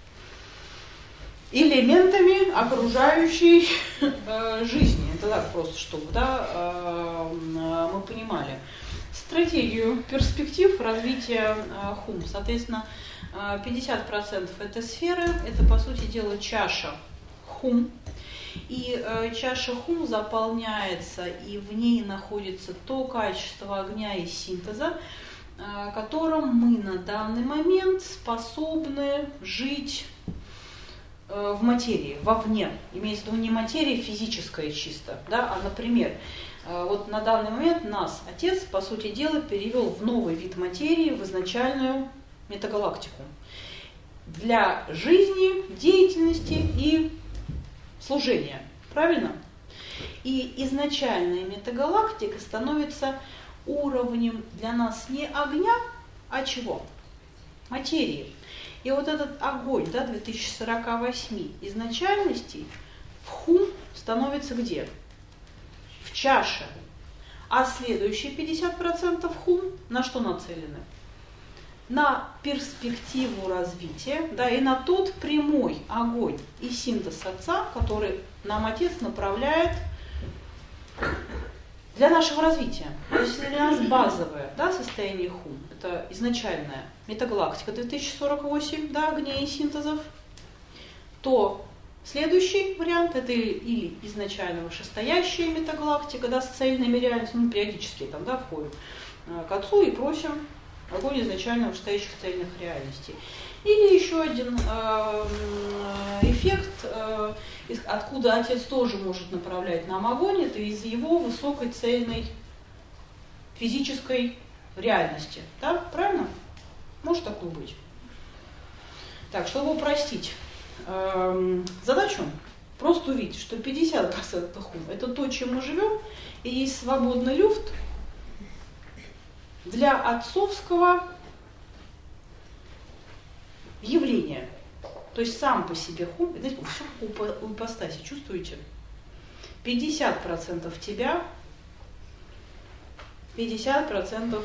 элементами окружающей э, жизни. Это так просто, чтобы, да, э, мы понимали стратегию перспектив развития э, хум. Соответственно, э, пятьдесят процентов этой сферы – это, по сути дела, чаша хум. И э, чаша хум заполняется, и в ней находится то качество огня и синтеза, э, которым мы на данный момент способны жить э, в материи, вовне. Имеется в виду не материя физическая чисто, да, а, например, э, вот на данный момент нас Отец, по сути дела, перевел в новый вид материи, в изначальную метагалактику. Для жизни, деятельности и служения. Правильно? И изначальная метагалактика становится уровнем для нас не огня, а чего? Материи. И вот этот огонь, да, две тысячи сорок восемь изначальностей в хум становится где? В чаше. А следующие пятьдесят процентов хум на что нацелены? На перспективу развития, да, и на тот прямой огонь и синтез Отца, который нам Отец направляет для нашего развития. То есть для нас базовое, да, состояние хум, это изначальная метагалактика две тысячи сорок восемь, да, огней и синтезов, то следующий вариант это или изначально вышестоящая метагалактика, да, с цельными реальностями, мы периодически там, да, входим к Отцу и просим огонь изначально вышестоящих цельных реальностей. Или еще один э, эффект, э, откуда Отец тоже может направлять нам огонь, это из его высокой цельной физической реальности. Да? Правильно? Может такое быть. Так, чтобы упростить э, задачу, просто увидеть, что пятьдесят процентов хум это то, чем мы живем, и есть свободный люфт для отцовского явления. То есть сам по себе хум, знаете, все у ипостаси, чувствуете? пятьдесят процентов тебя, пятьдесят процентов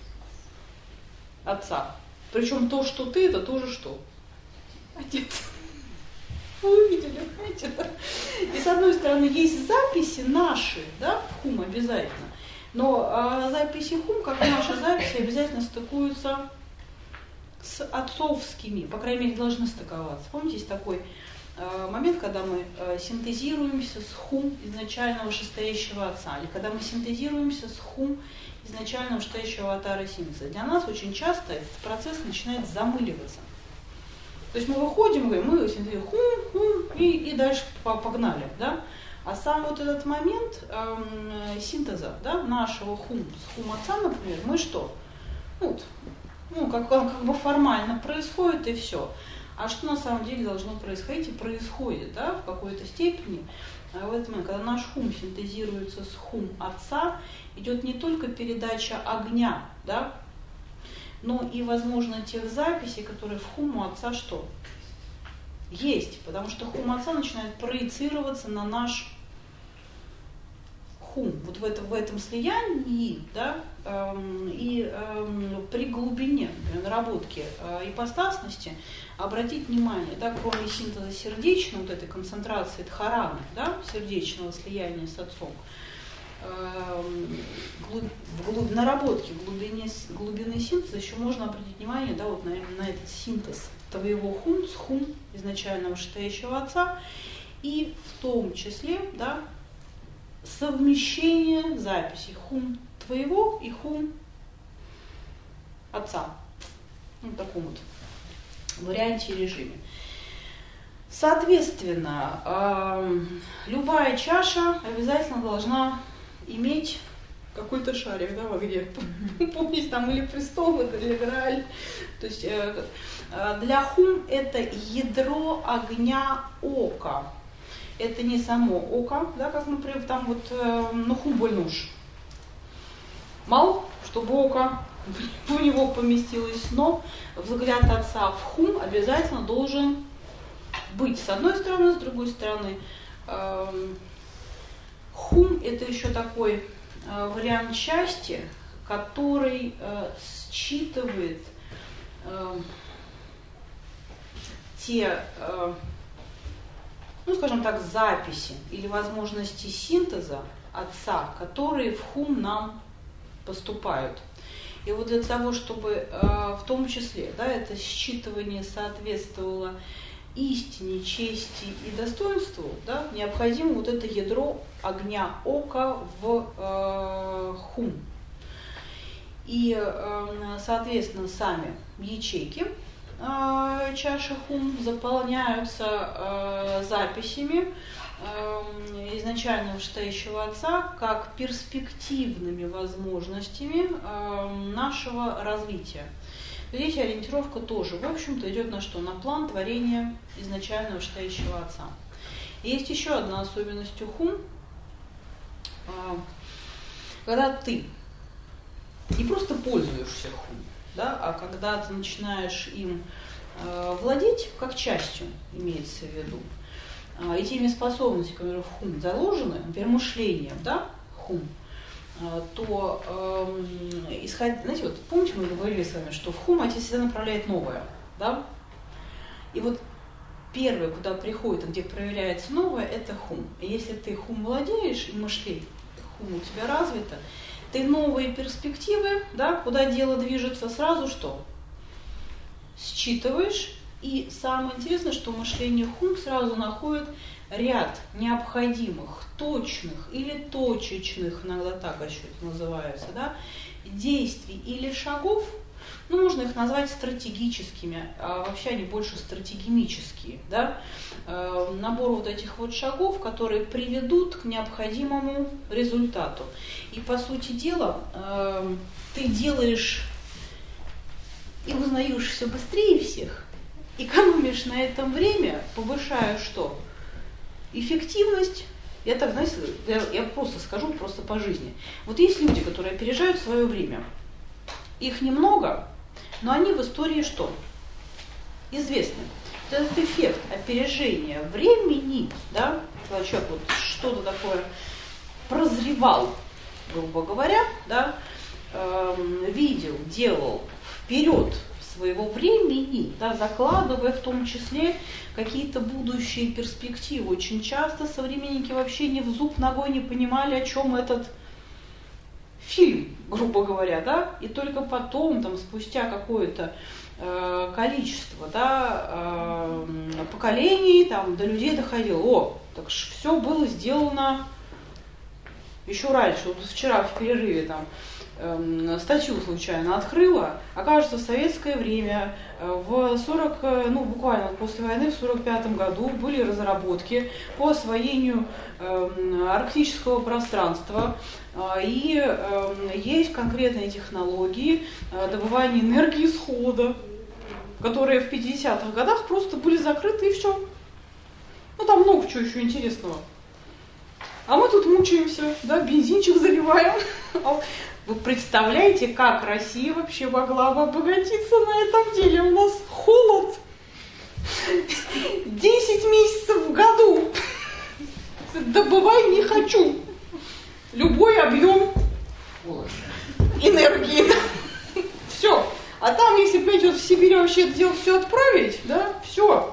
Отца. Причем то, что ты, это тоже что? Отец. Вы увидели, знаете, да? И с одной стороны есть записи наши, да, в хум обязательно. Но а, записи хум, как и наши записи, обязательно стыкуются с отцовскими, по крайней мере, должны стыковаться. Помните, есть такой э, момент, когда мы э, синтезируемся с хум изначального вышестоящего Отца, или когда мы синтезируемся с хум изначально вышестоящего аватара синтеза. Для нас очень часто этот процесс начинает замыливаться. То есть мы выходим, говорим, мы синтезируем хум, хум, и, и дальше погнали, да? А сам вот этот момент э, синтеза, да, нашего хум с хум Отца, например, мы что? Вот, ну, как, как бы формально происходит и все. А что на самом деле должно происходить и происходит, да, в какой-то степени. А в этот момент, когда наш хум синтезируется с хум Отца, идет не только передача огня, да, но и, возможно, тех записей, которые в хуму Отца что? Есть, потому что хум Отца начинает проецироваться на наш хум. Вот в, это, в этом слиянии, да, эм, и эм, при глубине, например, наработки э, ипостасности, обратить внимание, да, кроме синтеза сердечного, вот этой концентрации дхараны, да, сердечного слияния с Отцом, эм, глуб, в глуб, наработке глубине, глубины синтеза еще можно обратить внимание, да, вот на, на этот синтез твоего хум с хум изначального вышестоящего Отца, и в том числе, да, совмещение записей хум твоего и хум Отца. Вот в таком вот варианте и режиме. Соответственно, э, любая чаша обязательно должна иметь какой-то шарик, да, где, помните, там или престол, или грааль. То есть э, для хум это ядро огня ока. Это не само око, да, как, например, там вот, э, ну, хум больнуш. Мало, чтобы око в него поместилось, но взгляд Отца в хум обязательно должен быть с одной стороны, с другой стороны. Э, хум это еще такой э, вариант части, который э, считывает э, те... Э, ну, скажем так, записи или возможности синтеза Отца, которые в хум нам поступают. И вот для того, чтобы э, в том числе, да, это считывание соответствовало истине, чести и достоинству, да, необходимо вот это ядро огня ока в э, хум. И, э, соответственно, сами ячейки э, чаши хум заполняются э, записями э, изначально вышестоящего отца как перспективными возможностями э, нашего развития. Здесь ориентировка тоже, в общем-то, идет на что? На план творения изначально вышестоящего отца. И есть еще одна особенность у хум. Э, когда ты не просто пользуешься хум, да, а когда ты начинаешь им э, владеть, как частью имеется в виду, э, и теми способностями, которые в хум заложены, например, мышлением, да, хум, э, то, э, исходя, знаете, вот помните, мы говорили с вами, что в хум отец всегда направляет новое, да, и вот первое, куда приходит, где проявляется новое, это хум. И если ты хум владеешь, и мышление хум у тебя развито, ты новые перспективы, да, куда дело движется, сразу что? Считываешь. И самое интересное, что мышление хум сразу находит ряд необходимых, точных или точечных, иногда так еще это называется, да, действий или шагов. Ну, можно их назвать стратегическими, а вообще они больше стратегемические, да, э, набор вот этих вот шагов, которые приведут к необходимому результату. И, по сути дела, э, ты делаешь и узнаешь все быстрее всех, экономишь на этом время, повышаешь что? Эффективность. Я так, знаете, я, я просто скажу, просто по жизни. Вот есть люди, которые опережают свое время. Их немного, но они в истории что? Известны. Этот эффект опережения времени, да, когда человек вот что-то такое прозревал, грубо говоря, да, э, видел, делал вперед своего времени, да, закладывая в том числе какие-то будущие перспективы. Очень часто современники вообще ни в зуб ногой не понимали, о чем этот фильм, грубо говоря, да, и только потом, там, спустя какое-то э, количество, да, э, поколений, там, до людей доходило, о, так все было сделано еще раньше. Вот вчера в перерыве там э, статью случайно открыла, окажется, в советское время, э, в сорок, ну, буквально после войны, в сорок пятом году были разработки по освоению э, арктического пространства. И э, есть конкретные технологии э, добывания энергии исхода, которые в пятидесятых годах просто были закрыты и все. Ну там много чего еще интересного. А мы тут мучаемся, да, бензинчик заливаем. Вы представляете, как Россия вообще могла бы обогатиться на этом деле? У нас холод. десять месяцев в году. Добывай не хочу. Любой объем энергии. Да? Все. А там, если, понимаете, вот в Сибири вообще это дело все отправить, да, все.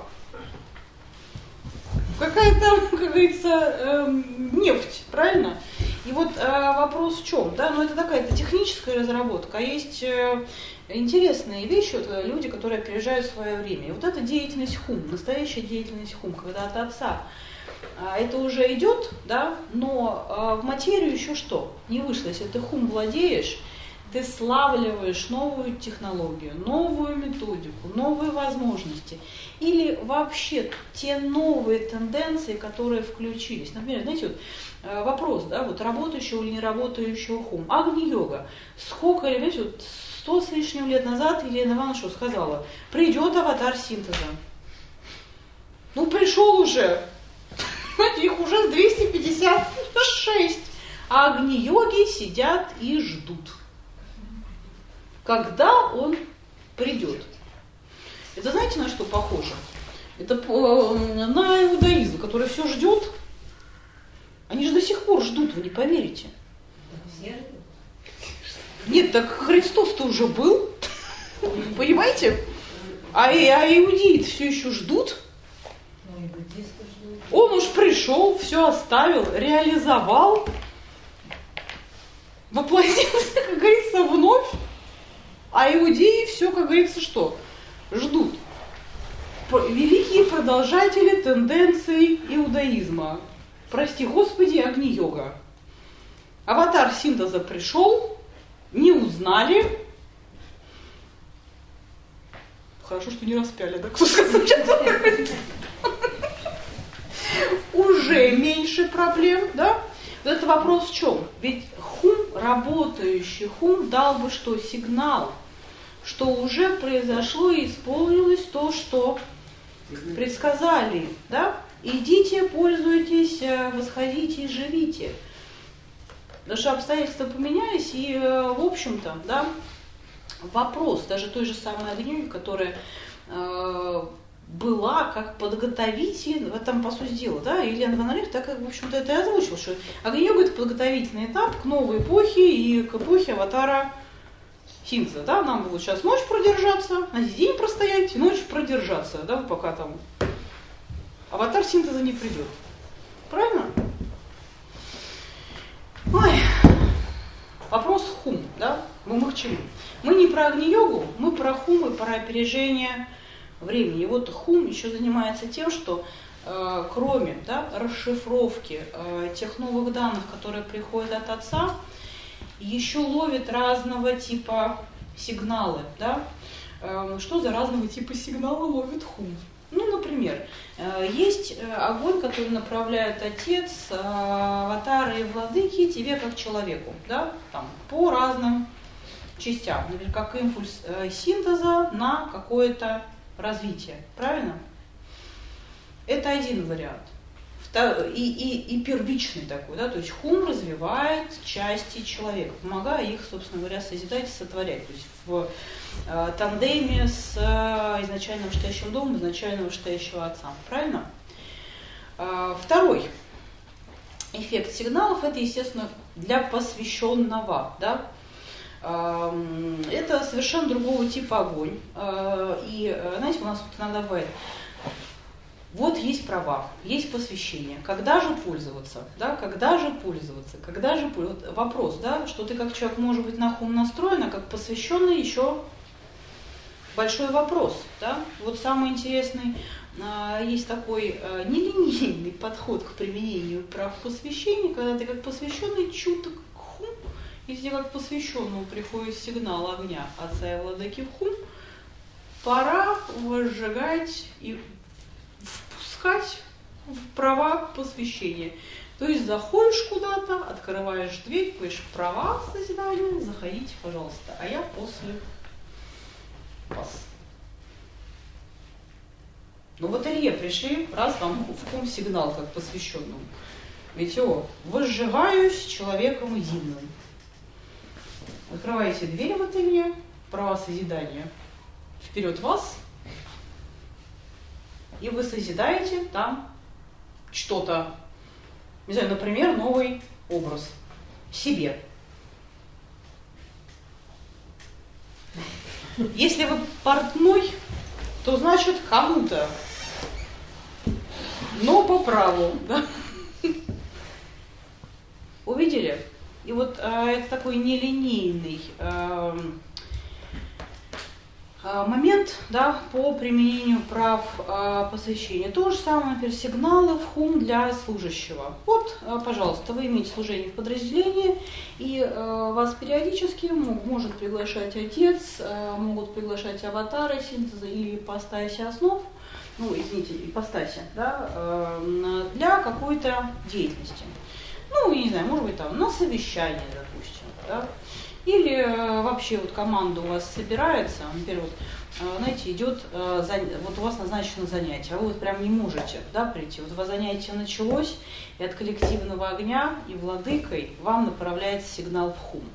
Какая-то, как говорится, э, нефть, правильно? И вот э, вопрос в чем, да, ну это такая это техническая разработка, а есть э, интересные вещи, вот, люди, которые опережают свое время. И вот эта деятельность хум, настоящая деятельность хум, когда от отца это уже идет, да, но э, в материю еще что? Не вышло. Если ты хум владеешь, ты славливаешь новую технологию, новую методику, новые возможности. Или вообще те новые тенденции, которые включились. Например, знаете, вот, э, вопрос, да, вот работающего или не работающего хум. Агни-йога. Сколько, знаете, вот сто с лишним лет назад Елена Ивановна что сказала? Придет аватар синтеза. Ну, пришел уже. Их уже двести пятьдесят шесть. А агни-йоги сидят и ждут, когда он придет. Это знаете, на что похоже? Это на иудаизм, который все ждет. Они же до сих пор ждут, вы не поверите. Нет, так Христос-то уже был. Понимаете? А, а иудеи все еще ждут. Он уж пришел, все оставил, реализовал, воплотился, как говорится, вновь. А иудеи все, как говорится, что? Ждут. Великие продолжатели тенденций иудаизма. Прости Господи, агни-йога. Аватар синтеза пришел, не узнали. Хорошо, что не распяли, да? Кто сказал, уже меньше проблем, да? Вот это вопрос в чем? Ведь хум, работающий хум, дал бы что? Сигнал, что уже произошло и исполнилось то, что предсказали, да? Идите, пользуйтесь, восходите и живите. Потому что обстоятельства поменялись, и, в общем-то, да, вопрос даже той же самой Агни-йоги, которая э, была как подготовитель, в этом, по сути дела, да, и Елена Ван Аллех так, в общем-то, это и озвучила, что Агни-йога — это подготовительный этап к новой эпохе и к эпохе аватара синтеза, да, нам будет сейчас ночь продержаться, на день простоять и ночь продержаться, да, пока там аватар синтеза не придет. Правильно? Ой. Вопрос хум, да? Мы, мы к чему? Мы не про Агни-йогу, мы про хум и про опережение времени. И вот хум еще занимается тем, что э, кроме, да, расшифровки э, тех новых данных, которые приходят от отца, еще ловит разного типа сигналы, да? Э, что за разного типа сигналы ловит хум? Ну, например, есть огонь, который направляет отец, аватары и владыки тебе как человеку, да, там, по разным частям, например, как импульс синтеза на какое-то развитие, правильно? Это один вариант. И, и, и первичный такой, да, то есть хум развивает части человека, помогая их, собственно говоря, созидать и сотворять. То есть в э, тандеме с э, изначально вышестоящим домом, изначально вышестоящего отца. Правильно? Э, второй эффект сигналов — это, естественно, для посвященного. Да? Э, это совершенно другого типа огонь. Э, и, знаете, у нас вот иногда бывает: вот есть права, есть посвящение. Когда же пользоваться? Да? Когда же пользоваться? Когда же пользоваться? Вопрос, да, что ты как человек, может быть, на хум настроен, а как посвященный еще большой вопрос. Да? Вот самый интересный, есть такой нелинейный подход к применению прав посвящения, когда ты как посвященный чуток хум, если как посвященному приходит сигнал огня отца и владыки в хум, пора возжигать и впускать в права посвящения. То есть заходишь куда-то, открываешь дверь, говоришь: права созидания, заходите, пожалуйста, а я после вас. Ну в ателье пришли, раз вам в ком сигнал как посвященному. Ведь о, возжигаюсь человеком единым. Открываете дверь в ателье, права созидания, вперед вас, и вы созидаете там что-то. Не знаю, например, новый образ себе. Если вы портной, то значит кому-то, но по праву. Да? Увидели? И вот э, это такой нелинейный э, момент, да, по применению прав э, посвящения. То же самое, например, сигналы в хум для служащего. Вот, э, пожалуйста, вы имеете служение в подразделении, и э, вас периодически может приглашать отец, э, могут приглашать аватары синтеза или ипостаси основ, ну, извините, ипостаси, да, э, для какой-то деятельности. Ну, не знаю, может быть, там на совещание, допустим, да. Или э, вообще вот команда у вас собирается, например, вот, э, знаете, идет, э, зан... вот у вас назначено занятие, а вы вот прям не можете, да, прийти. Вот у вас занятие началось, и от коллективного огня и владыкой вам направляется сигнал в хум.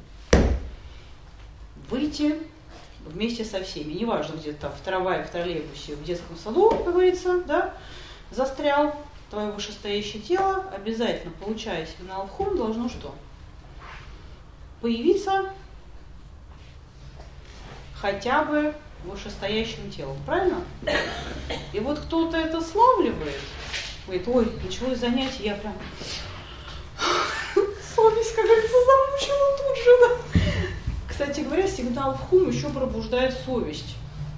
Выйти вместе со всеми, неважно, где-то в трамвае, в троллейбусе, в детском саду, как говорится, да, застрял, твое вышестоящее тело, обязательно, получая сигнал в хум, должно что? Появиться хотя бы вышестоящим телом, правильно? И вот кто-то это славливает, говорит: ой, началось занятие, я прям совесть, как говорится, замучила тут же. Да? Кстати говоря, сигнал в хум еще пробуждает совесть.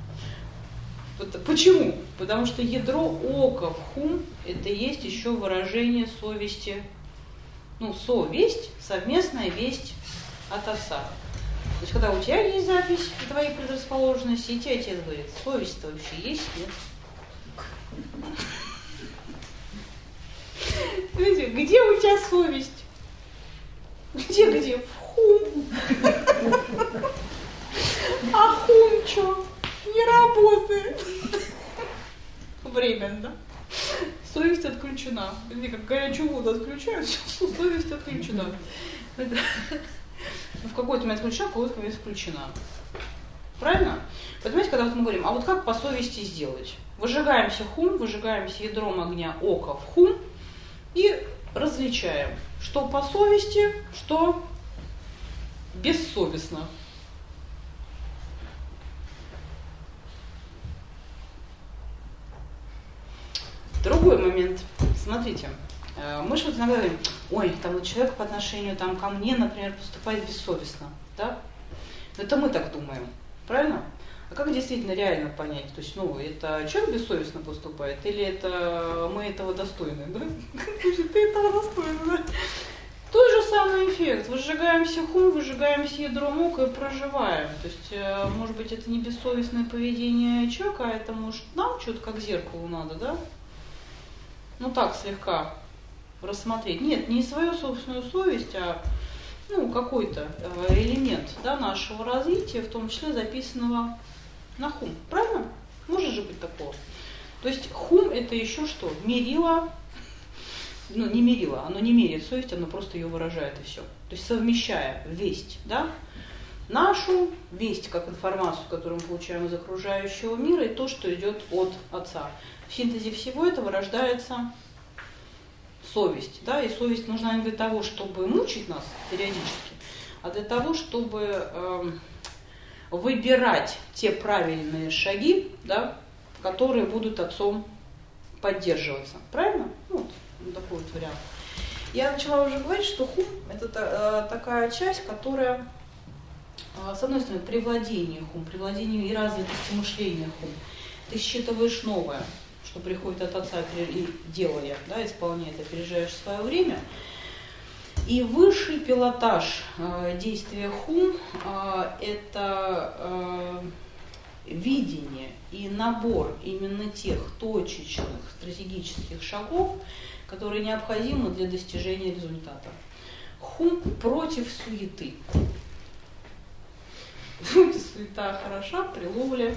Почему? Потому что ядро ока в хум — это есть еще выражение совести. Ну, совесть, совместная весть от отца. есть, когда у тебя есть запись твоей предрасположенности, и тебе отец говорит, совесть-то вообще есть, нет? Смотрите, где у тебя совесть? Где-где? В хум. А хум что? Не работает. Временно. Совесть отключена. Видите, как горячую воду отключают, совесть отключена. В какой-то момент отключена, в какой-то момент включена. Правильно? Понимаете, когда вот мы говорим, а вот как по совести сделать? Выжигаемся хум, выжигаемся ядром огня ока в хум и различаем, что по совести, что бессовестно. Другой момент. Смотрите, мы же вот иногда говорим, ой, там вот человек по отношению там, ко мне, например, поступает бессовестно. Да? Это мы так думаем. Правильно? А как действительно реально понять? То есть, ну, это человек бессовестно поступает, или это мы этого достойны, да? Ты этого достойна, да? Тот же самый эффект. Выжигаемся хум, выжигаемся ядром ока и проживаем. То есть, может быть, это не бессовестное поведение человека, а это, может, нам что-то как зеркалу надо, да? Ну, так, слегка рассмотреть. Нет, не свою собственную совесть, а ну, какой-то элемент, да, нашего развития, в том числе записанного на хум. Правильно? Может же быть такого. То есть хум это еще что? Мерило, ну не мерило, оно не меряет совесть, оно просто ее выражает и все. То есть совмещая весть, да, нашу весть как информацию, которую мы получаем из окружающего мира, и то, что идет от Отца. В синтезе всего этого рождается совесть, да, и совесть нужна не для того, чтобы мучить нас периодически, а для того, чтобы э, выбирать те правильные шаги, да, которые будут Отцом поддерживаться. Правильно? Ну, вот такой вот вариант. Я начала уже говорить, что хум – это та, такая часть, которая, с одной стороны, при владении хум, при владении и развитости мышления хум, ты считываешь новое, что приходит от Отца, и делая, да, исполняет, опережаешь свое время. И высший пилотаж э, действия хум э, – это э, видение и набор именно тех точечных стратегических шагов, которые необходимы для достижения результата. Хум против суеты. Суета хороша при ловле.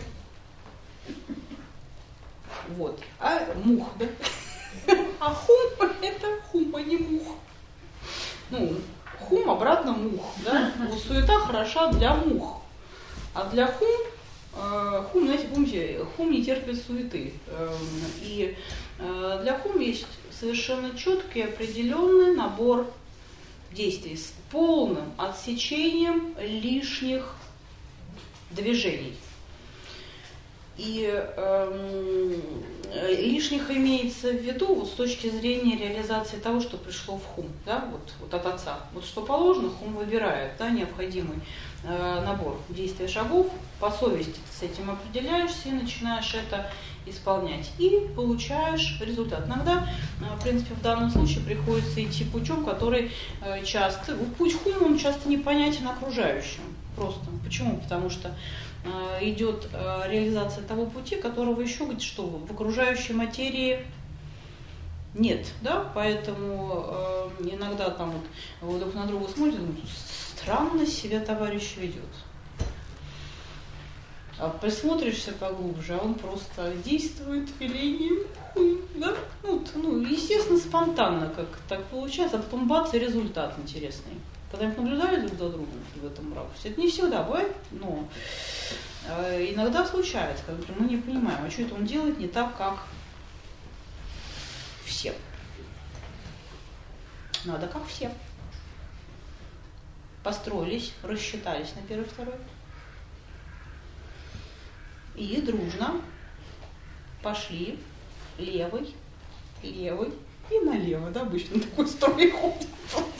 Вот. А мух, да? А хум – это хум, а не мух. Ну, хум обратно мух, да? Вот суета хороша для мух. А для хум, э, хум, знаете, помните, хум не терпит суеты. Э, и э, для хум есть совершенно четкий, определенный набор действий с полным отсечением лишних движений. И э, лишних имеется в виду вот, с точки зрения реализации того, что пришло в хум, да, вот, вот от Отца. Вот что положено, хум выбирает, да, необходимый э, набор действий, шагов, по совести ты с этим определяешься и начинаешь это исполнять. И получаешь результат. Иногда, э, в принципе, в данном случае приходится идти путем, который э, часто, путь хума, он часто непонятен окружающим. Просто. Почему? Потому что идет реализация того пути, которого еще что в окружающей материи нет, да, поэтому э, иногда там вот, вот друг на друга смотрят, думают, странно себя товарищ ведет. А присмотришься поглубже, а он просто действует велением, да, ну, ну, естественно, спонтанно как так получается, а потом бац, и результат интересный. Когда-нибудь наблюдали друг за другом в этом ракурсе? Это не всегда бывает, но э, иногда случается, когда мы не понимаем, а что это он делает не так, как все. Надо как все. Построились, рассчитались на первый, второй. И дружно пошли левый, левый и налево, да, обычно такой строй ходит.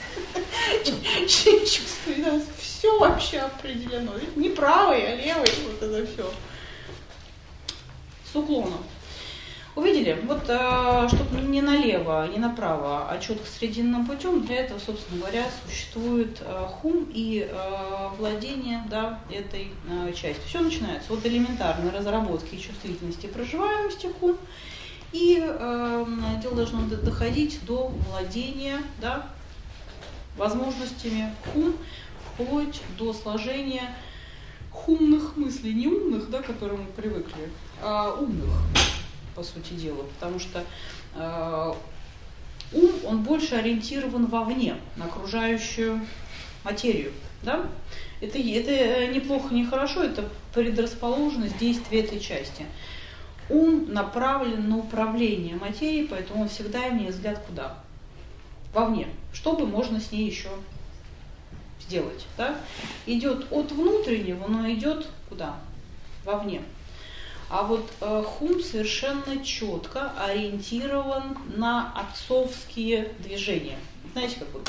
Чувствую, да, все вообще определено. Не правый, а левый, вот это все. С уклоном. Увидели? Вот, чтобы не налево, не направо, а четко срединным путем, для этого, собственно говоря, существует хум и владение, да, этой частью. Все начинается от элементарной разработки чувствительности и проживаемости хум, и э, дело должно доходить до владения, да, возможностями хум, вплоть до сложения хумных мыслей, не умных, да, к которым мы привыкли, а умных, по сути дела, потому что э, ум, он больше ориентирован вовне, на окружающую материю, да? Это, это неплохо, не хорошо, это предрасположенность действия этой части. Ум направлен на управление материей, поэтому он всегда имеет взгляд куда? Вовне. Что бы можно с ней еще сделать, да? Идет от внутреннего, но идет куда? Вовне. А вот э, хум совершенно четко ориентирован на отцовские движения. Знаете, какой?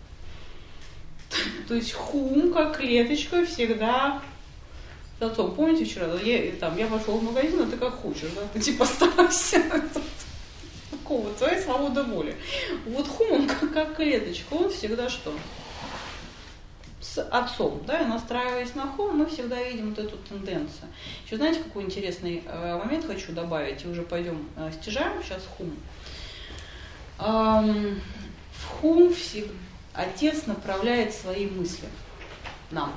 То есть хум, как клеточка, всегда с отцом. Помните вчера? Я, там, я пошел в магазин, а ты как хочешь, да? Ты типа старайся. Такого, твоя свобода воли. Вот хум, он как, как клеточка, он всегда что? С отцом, да, и настраиваясь на хум, мы всегда видим вот эту тенденцию. Еще знаете, какой интересный э, момент хочу добавить, и уже пойдем э, стяжаем сейчас хум. Эм, в хум всегда отец направляет свои мысли нам.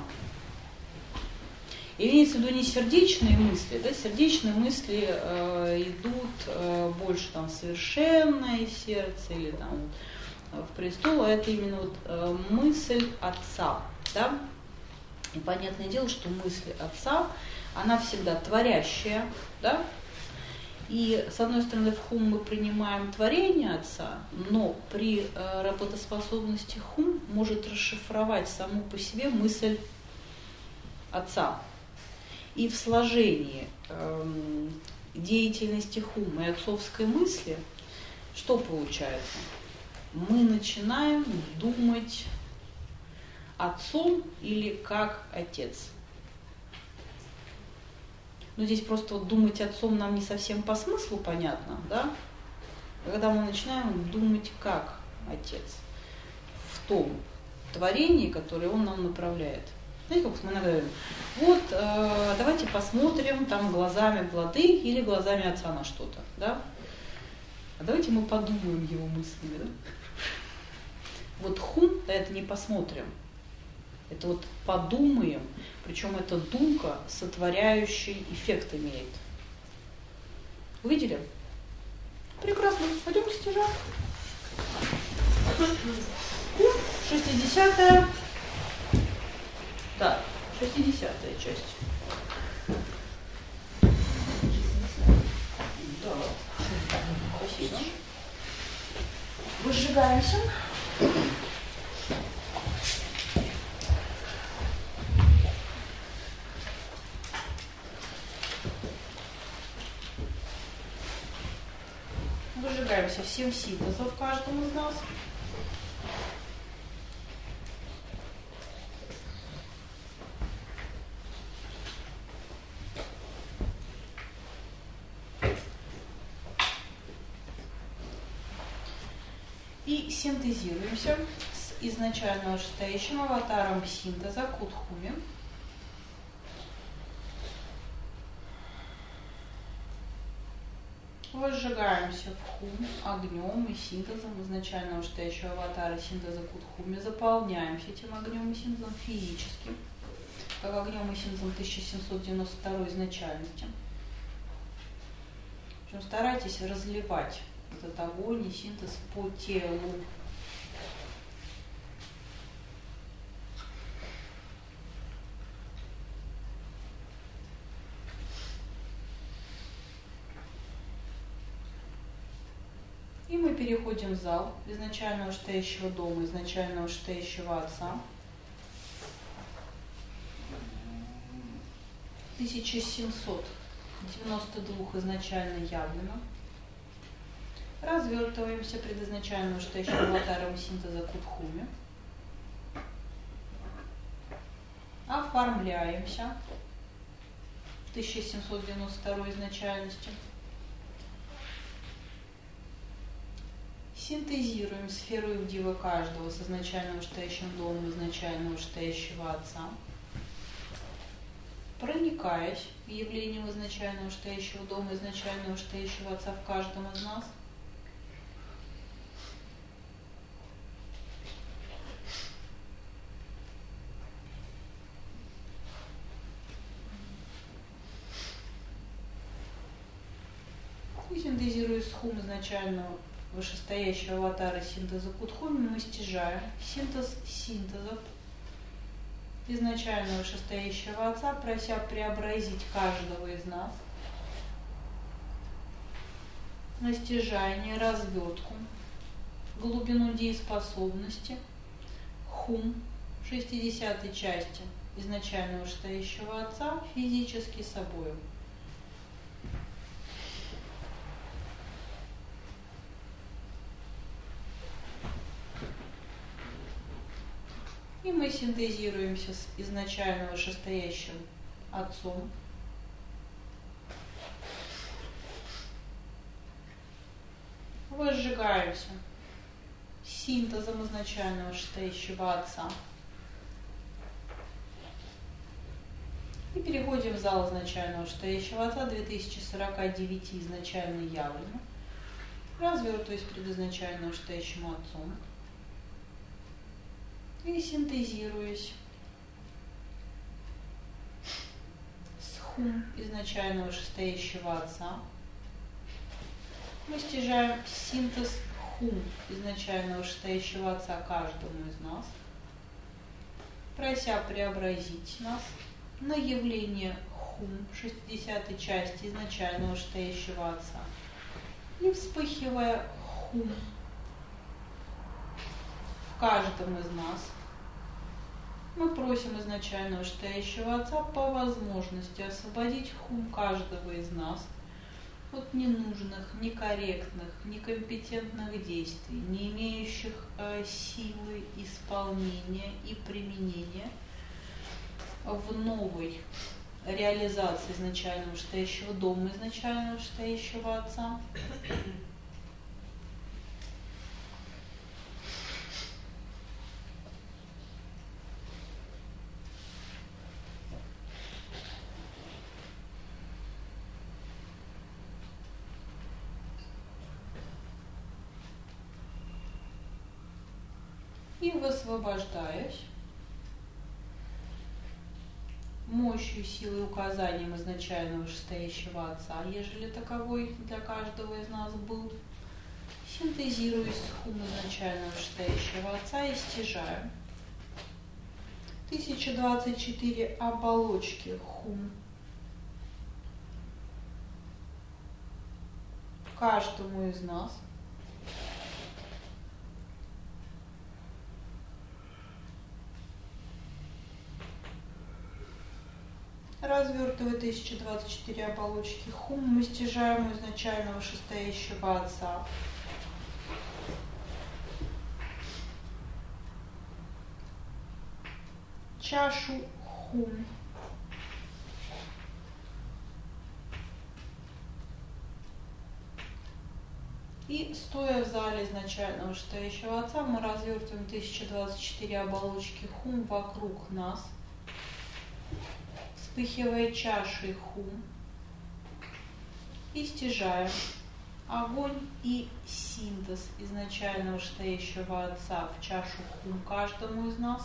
И имеется в виду не сердечные мысли, да, сердечные мысли э, идут э, больше там в совершенное сердце или там вот, в престол, а это именно вот э, мысль отца. Да? И понятное дело, что мысль отца, она всегда творящая, да? И с одной стороны в хум мы принимаем творение отца, но при э, работоспособности хум может расшифровать саму по себе мысль отца. И в сложении э, деятельности хума и отцовской мысли что получается? Мы начинаем думать отцом или как отец. Но здесь просто вот думать отцом нам не совсем по смыслу понятно, да? Когда мы начинаем думать как отец в том творении, которое он нам направляет. Знаете, как мы иногда говорим, вот э, давайте посмотрим там глазами владыки или глазами отца на что-то, да? А давайте мы подумаем его мыслями, да? Вот хум, да, это не посмотрим. Это вот подумаем, причем эта думка сотворяющий эффект имеет. Увидели? Прекрасно. Пойдем к стяжам. шестидесятая. Да, шестидесятая часть. Да. Спасибо. Выжигаемся. Выжигаемся всем синтезом каждому из нас. И синтезируемся с изначально вышестоящим аватаром синтеза Кутхуми. Возжигаемся в хум огнем и синтезом изначально вышестоящего аватара синтеза Кутхуми. Заполняемся этим огнем и синтезом физически, как огнем и синтезом тысяча семьсот девяносто второй изначальности. Причем старайтесь разливать этот огонь и синтез по телу. И мы переходим в зал изначально вышестоящего дома, изначально вышестоящего отца. тысяча семьсот девяносто два изначально явлено. Развертываемся пред изначально вышестоящим аватаром синтеза Кутхуми. Оформляемся в тысяча семьсот девяносто второй изначальности. синтезируем сферу Ивдива каждого с изначально вышестоящим домом изначально вышестоящего Отца, проникаясь в явление изначально вышестоящего дома изначально вышестоящего Отца в каждом из нас, и синтезируя схум изначального вышестоящего аватара синтеза Кудхуми, мы стяжаем синтез синтезов изначально вышестоящего Отца, прося преобразить каждого из нас на стяжание, развертку, глубину дееспособности, хум шестидесятой части изначально вышестоящего Отца физически собою. И мы синтезируемся с изначально вышестоящим Отцом. Возжигаемся синтезом изначально вышестоящего Отца. И переходим в зал изначально вышестоящего Отца две тысячи сорок девять изначально явлено, развертываясь пред изначально вышестоящим Отцом. И синтезируясь с хум изначально вышестоящего Отца, мы стяжаем синтез хум изначально вышестоящего Отца каждому из нас, прося преобразить нас на явление хум шестидесятой части изначально вышестоящего Отца. И вспыхивая хум в каждом из нас, мы просим изначально вышестоящего Отца по возможности освободить хум каждого из нас от ненужных, некорректных, некомпетентных действий, не имеющих э, силы исполнения и применения в новой реализации изначально вышестоящего дома, изначально вышестоящего Отца. И высвобождаясь мощью, силой, указанием изначально вышестоящего Отца, ежели таковой для каждого из нас был, синтезируясь с хум изначально вышестоящего Отца и стяжаем тысяча двадцать четыре оболочки хум каждому из нас, развертывая тысяча двадцать четыре оболочки хум, мы стяжаем изначально вышестоящего Отца чашу хум, и стоя в зале изначально вышестоящего Отца, мы развертываем тысяча двадцать четыре оболочки хум вокруг нас, вспыхивая чашей хум, и стяжаем огонь и синтез изначально вышестоящего Отца в чашу хум каждому из нас.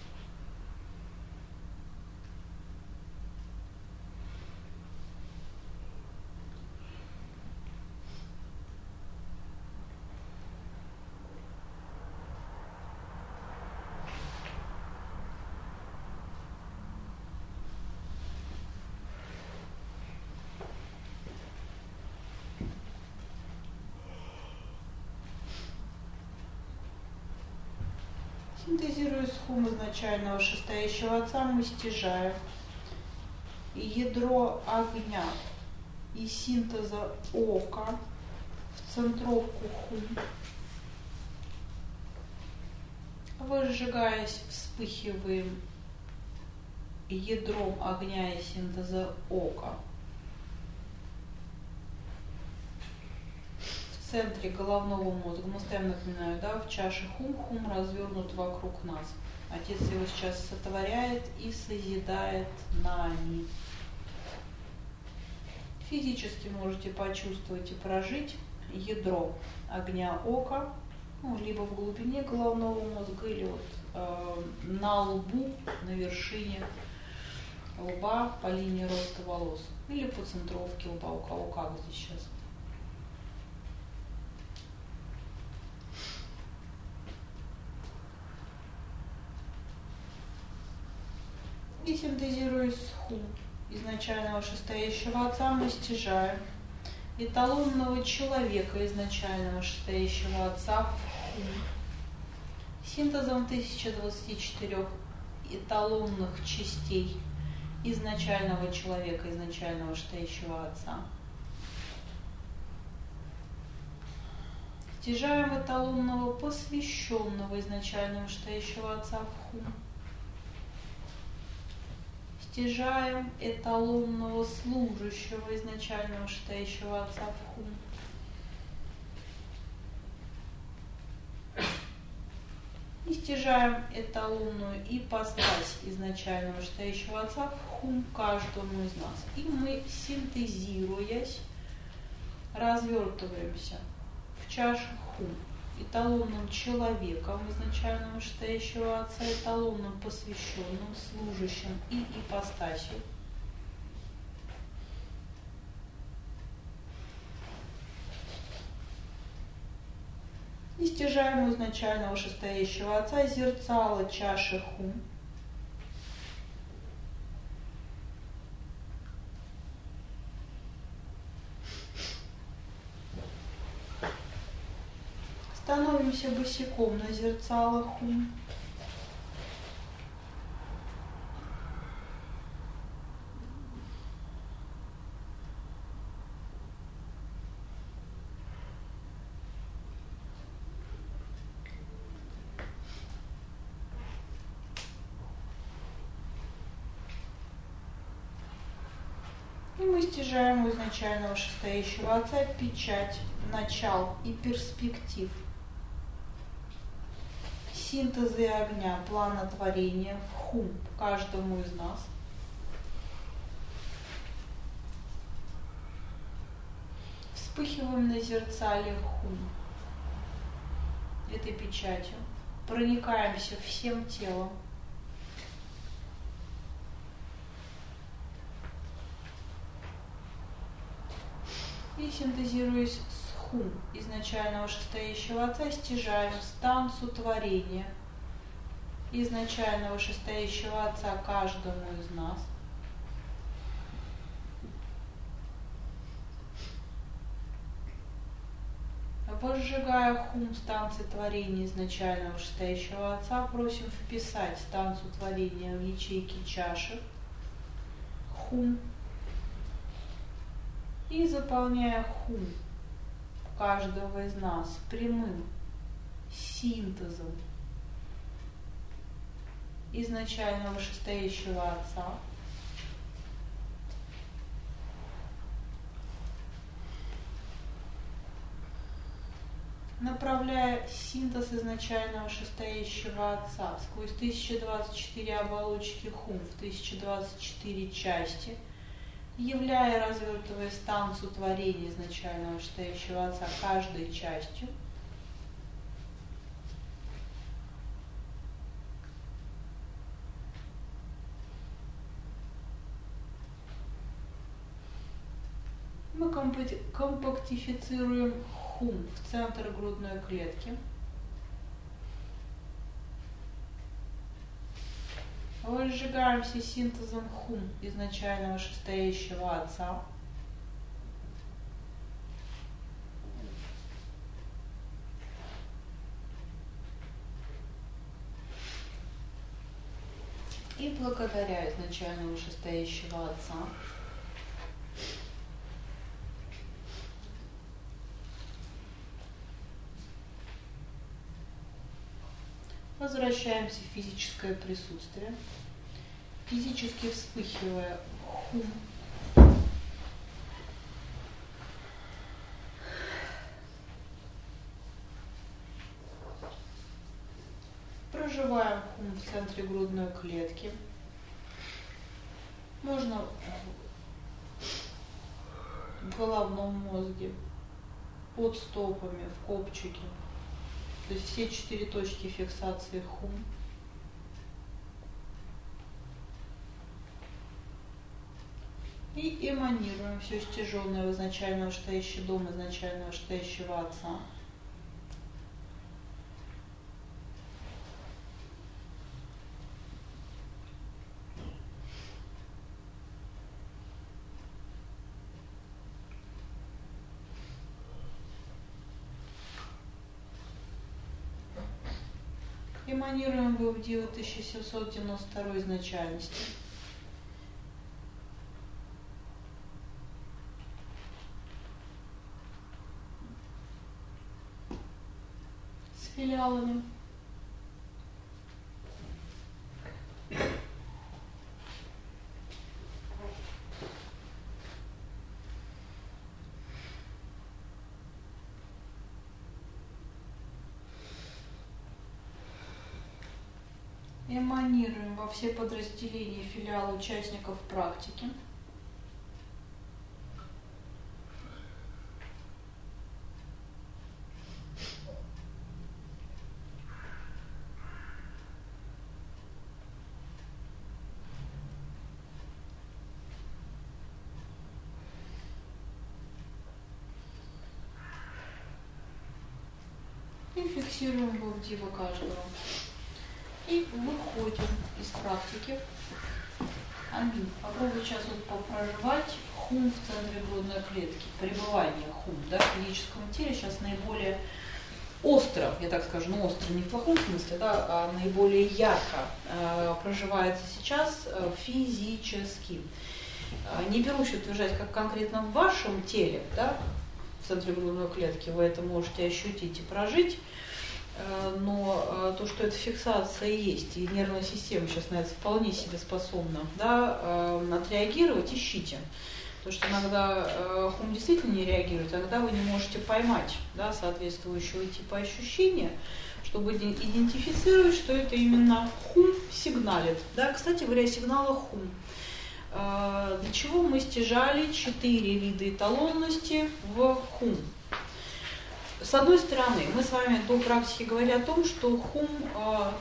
Синтезируя с хум изначально вышестоящего Отца, мы стяжаем ядро огня и синтеза ока в центровку хум, возжигаясь, вспыхиваем ядром огня и синтеза ока в в центре головного мозга. Мы ставим, напоминаю, да, в чаше хум, хум развернут вокруг нас. Отец его сейчас сотворяет и созидает нами. Физически можете почувствовать и прожить ядро огня ока, ну, либо в глубине головного мозга, или вот э, на лбу, на вершине лба по линии роста волос, или по центровке лба, у кого как здесь сейчас. И синтезируясь с хум изначального вышестоящего отца, мы стяжаем эталонного человека изначального вышестоящего отца в хум. Синтезом тысяча двадцати четырёх эталонных частей изначального человека, изначального вышестоящего отца. Стяжаем эталонного посвященного изначального вышестоящего отца в хум. Стяжаем эталонного служащего изначального вышестоящего отца в хум. И стяжаем эталонную ипостась изначального вышестоящего отца в хум каждому из нас. И мы, синтезируясь, развертываемся в чаше хум эталонным человеком изначального вышестоящего отца, эталонным посвященным, служащим и ипостасью. И стяжаем у изначального вышестоящего отца зерцало чаши хум. Становимся босиком на зерцало хум. И мы стяжаем у изначального вышестоящего отца печать начал и перспектив синтеза и огня, плана творения в хум каждому из нас. Вспыхиваем на зерцале хум этой печатью, проникаемся всем телом. И синтезируясь с хум изначального вышестоящего отца, стяжаем станцу творения изначального вышестоящего отца каждому из нас. Возжигая хум станции творения изначального вышестоящего отца, просим вписать станцию творения в ячейки чаши хум. И заполняя хум каждого из нас прямым синтезом изначального вышестоящего отца, направляя синтез изначального вышестоящего отца сквозь тысяча двадцать четыре оболочки хум в тысяча двадцать четыре части, являя, развертывая станцию творения изначального вышестоящего отца каждой частью, мы компактифицируем хум в центр грудной клетки. Возжигаемся синтезом хум изначального вышестоящего отца. И благодаря изначального вышестоящего отца возвращаемся в физическое присутствие, физически вспыхивая хум проживаем хум в центре грудной клетки. Можно в головном мозге, под стопами, в копчике. То есть все четыре точки фиксации хум. И эманируем все стяженное в изначально вышестоящий дом, изначально вышестоящего отца. Эманируем вы в Диву тысяча семьсот девяносто второй изначальности. С филиалами. Эманируем во все подразделения филиала участников практики. И фиксируем его в Диву каждого. И выходим из практики. Аминь. Попробуй сейчас вот попроживать хум в центре грудной клетки. Пребывание хум, да, в физическом теле сейчас наиболее остро, я так скажу, ну остро не в плохом смысле, да, а наиболее ярко э, проживается сейчас э, физически. Э, не берусь утверждать, как конкретно в вашем теле, да, в центре грудной клетки вы это можете ощутить и прожить. Но то, что эта фиксация есть, и нервная система сейчас на это вполне себе способна, да, отреагировать, ищите. Потому что иногда хум действительно не реагирует, иногда вы не можете поймать, да, соответствующего типа ощущения, чтобы идентифицировать, что это именно хум сигналит. Да. Кстати говоря, сигнала хум. Для чего мы стяжали четыре вида эталонности в хум? С одной стороны, мы с вами до практики говорили о том, что хум э,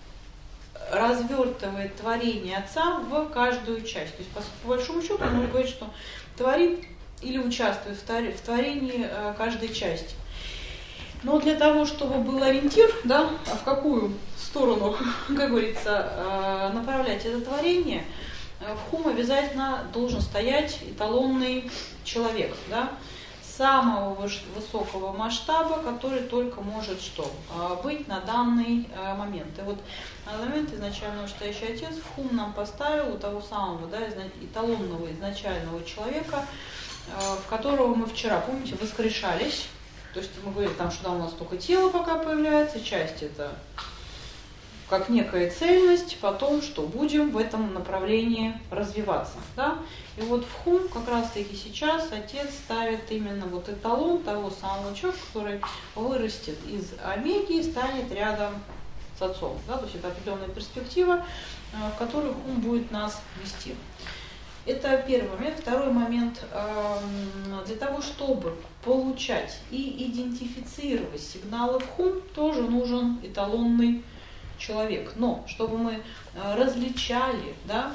развертывает творение отца в каждую часть. То есть, по, по большому счету, он говорит, что творит или участвует в творении э, каждой части. Но для того, чтобы был ориентир, да, а в какую сторону, как говорится, э, направлять это творение, э, в хум обязательно должен стоять эталонный человек, да, самого высокого масштаба, который только может что быть на данный момент. И вот на данный момент изначально вышестоящий отец в хум нам поставил у того самого, да, эталонного изначального человека, в которого мы вчера, помните, воскрешались. То есть мы говорили, там, что да, у нас только тело пока появляется, часть это как некая цельность, потом что будем в этом направлении развиваться. Да? И вот в хум как раз-таки сейчас отец ставит именно вот эталон того самого человека, который вырастет из омеги и станет рядом с отцом. Да? То есть это определенная перспектива, в которую хум будет нас вести. Это первый момент. Второй момент. Для того, чтобы получать и идентифицировать сигналы в хум, тоже нужен эталонный человек. Но чтобы мы различали, да,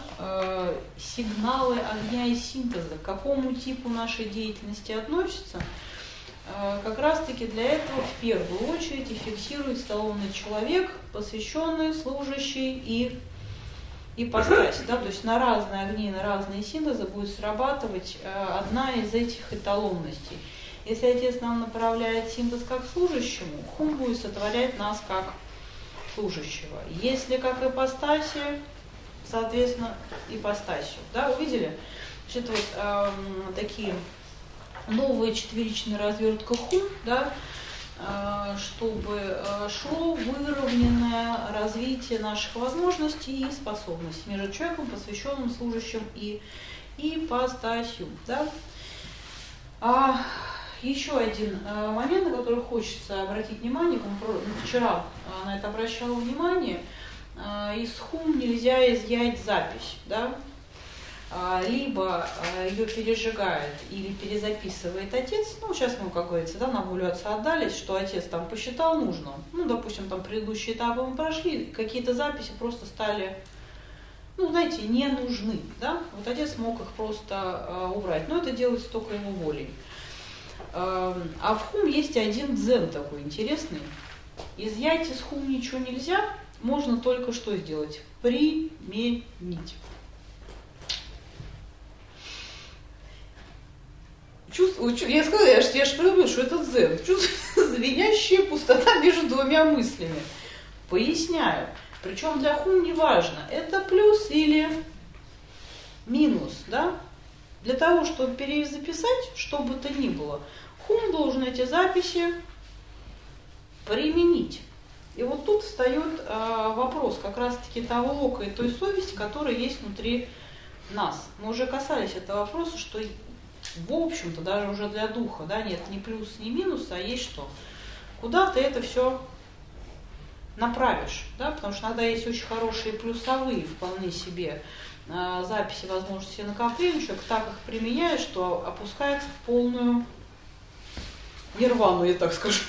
сигналы огня и синтеза, к какому типу нашей деятельности относятся, как раз-таки для этого в первую очередь и фиксирует эталонный человек, посвященный, служащий и ипостась. Да, то есть на разные огни, на разные синтезы будет срабатывать одна из этих эталонностей. Если отец нам направляет синтез как служащему, хум будет сотворять нас как служащего. Если как ипостаси, соответственно, ипостасью. Да, увидели? Значит, вот э, такие новые четверичные развертка хум, да, э, чтобы э, шло выровненное развитие наших возможностей и способностей между человеком, посвященным, служащим и ипостасью. Да. А, еще один э, момент, на который хочется обратить внимание. Мы вчера на это обращала внимание, из хум нельзя изъять запись, да? Либо ее пережигает или перезаписывает отец, ну, сейчас мы, как говорится, да, на волю отца отдались, что отец там посчитал нужным, ну, допустим, там предыдущие этапы мы прошли, какие-то записи просто стали, ну, знаете, не нужны, да, вот отец мог их просто э, убрать, но это делается только его волей. Э, а в хум есть один дзен такой интересный, изъять из хум ничего нельзя, можно только что сделать? Применить. Чувствую, я сказала, я же, я же говорю, что это дзен. Чувствую звенящая пустота между двумя мыслями. Поясняю. Причем для хум не важно, это плюс или минус, да? Для того, чтобы перезаписать, что бы то ни было, хум должен эти записи применить. И вот тут встает э, вопрос как раз-таки того ока и той совести, которая есть внутри нас. Мы уже касались этого вопроса, что в общем-то даже уже для духа, да, нет ни плюс, ни минус, а есть что? Куда ты это все направишь, да, потому что иногда есть очень хорошие плюсовые вполне себе э, записи, возможности накопления, человек так их применяет, что опускается в полную нирвану, я так скажу.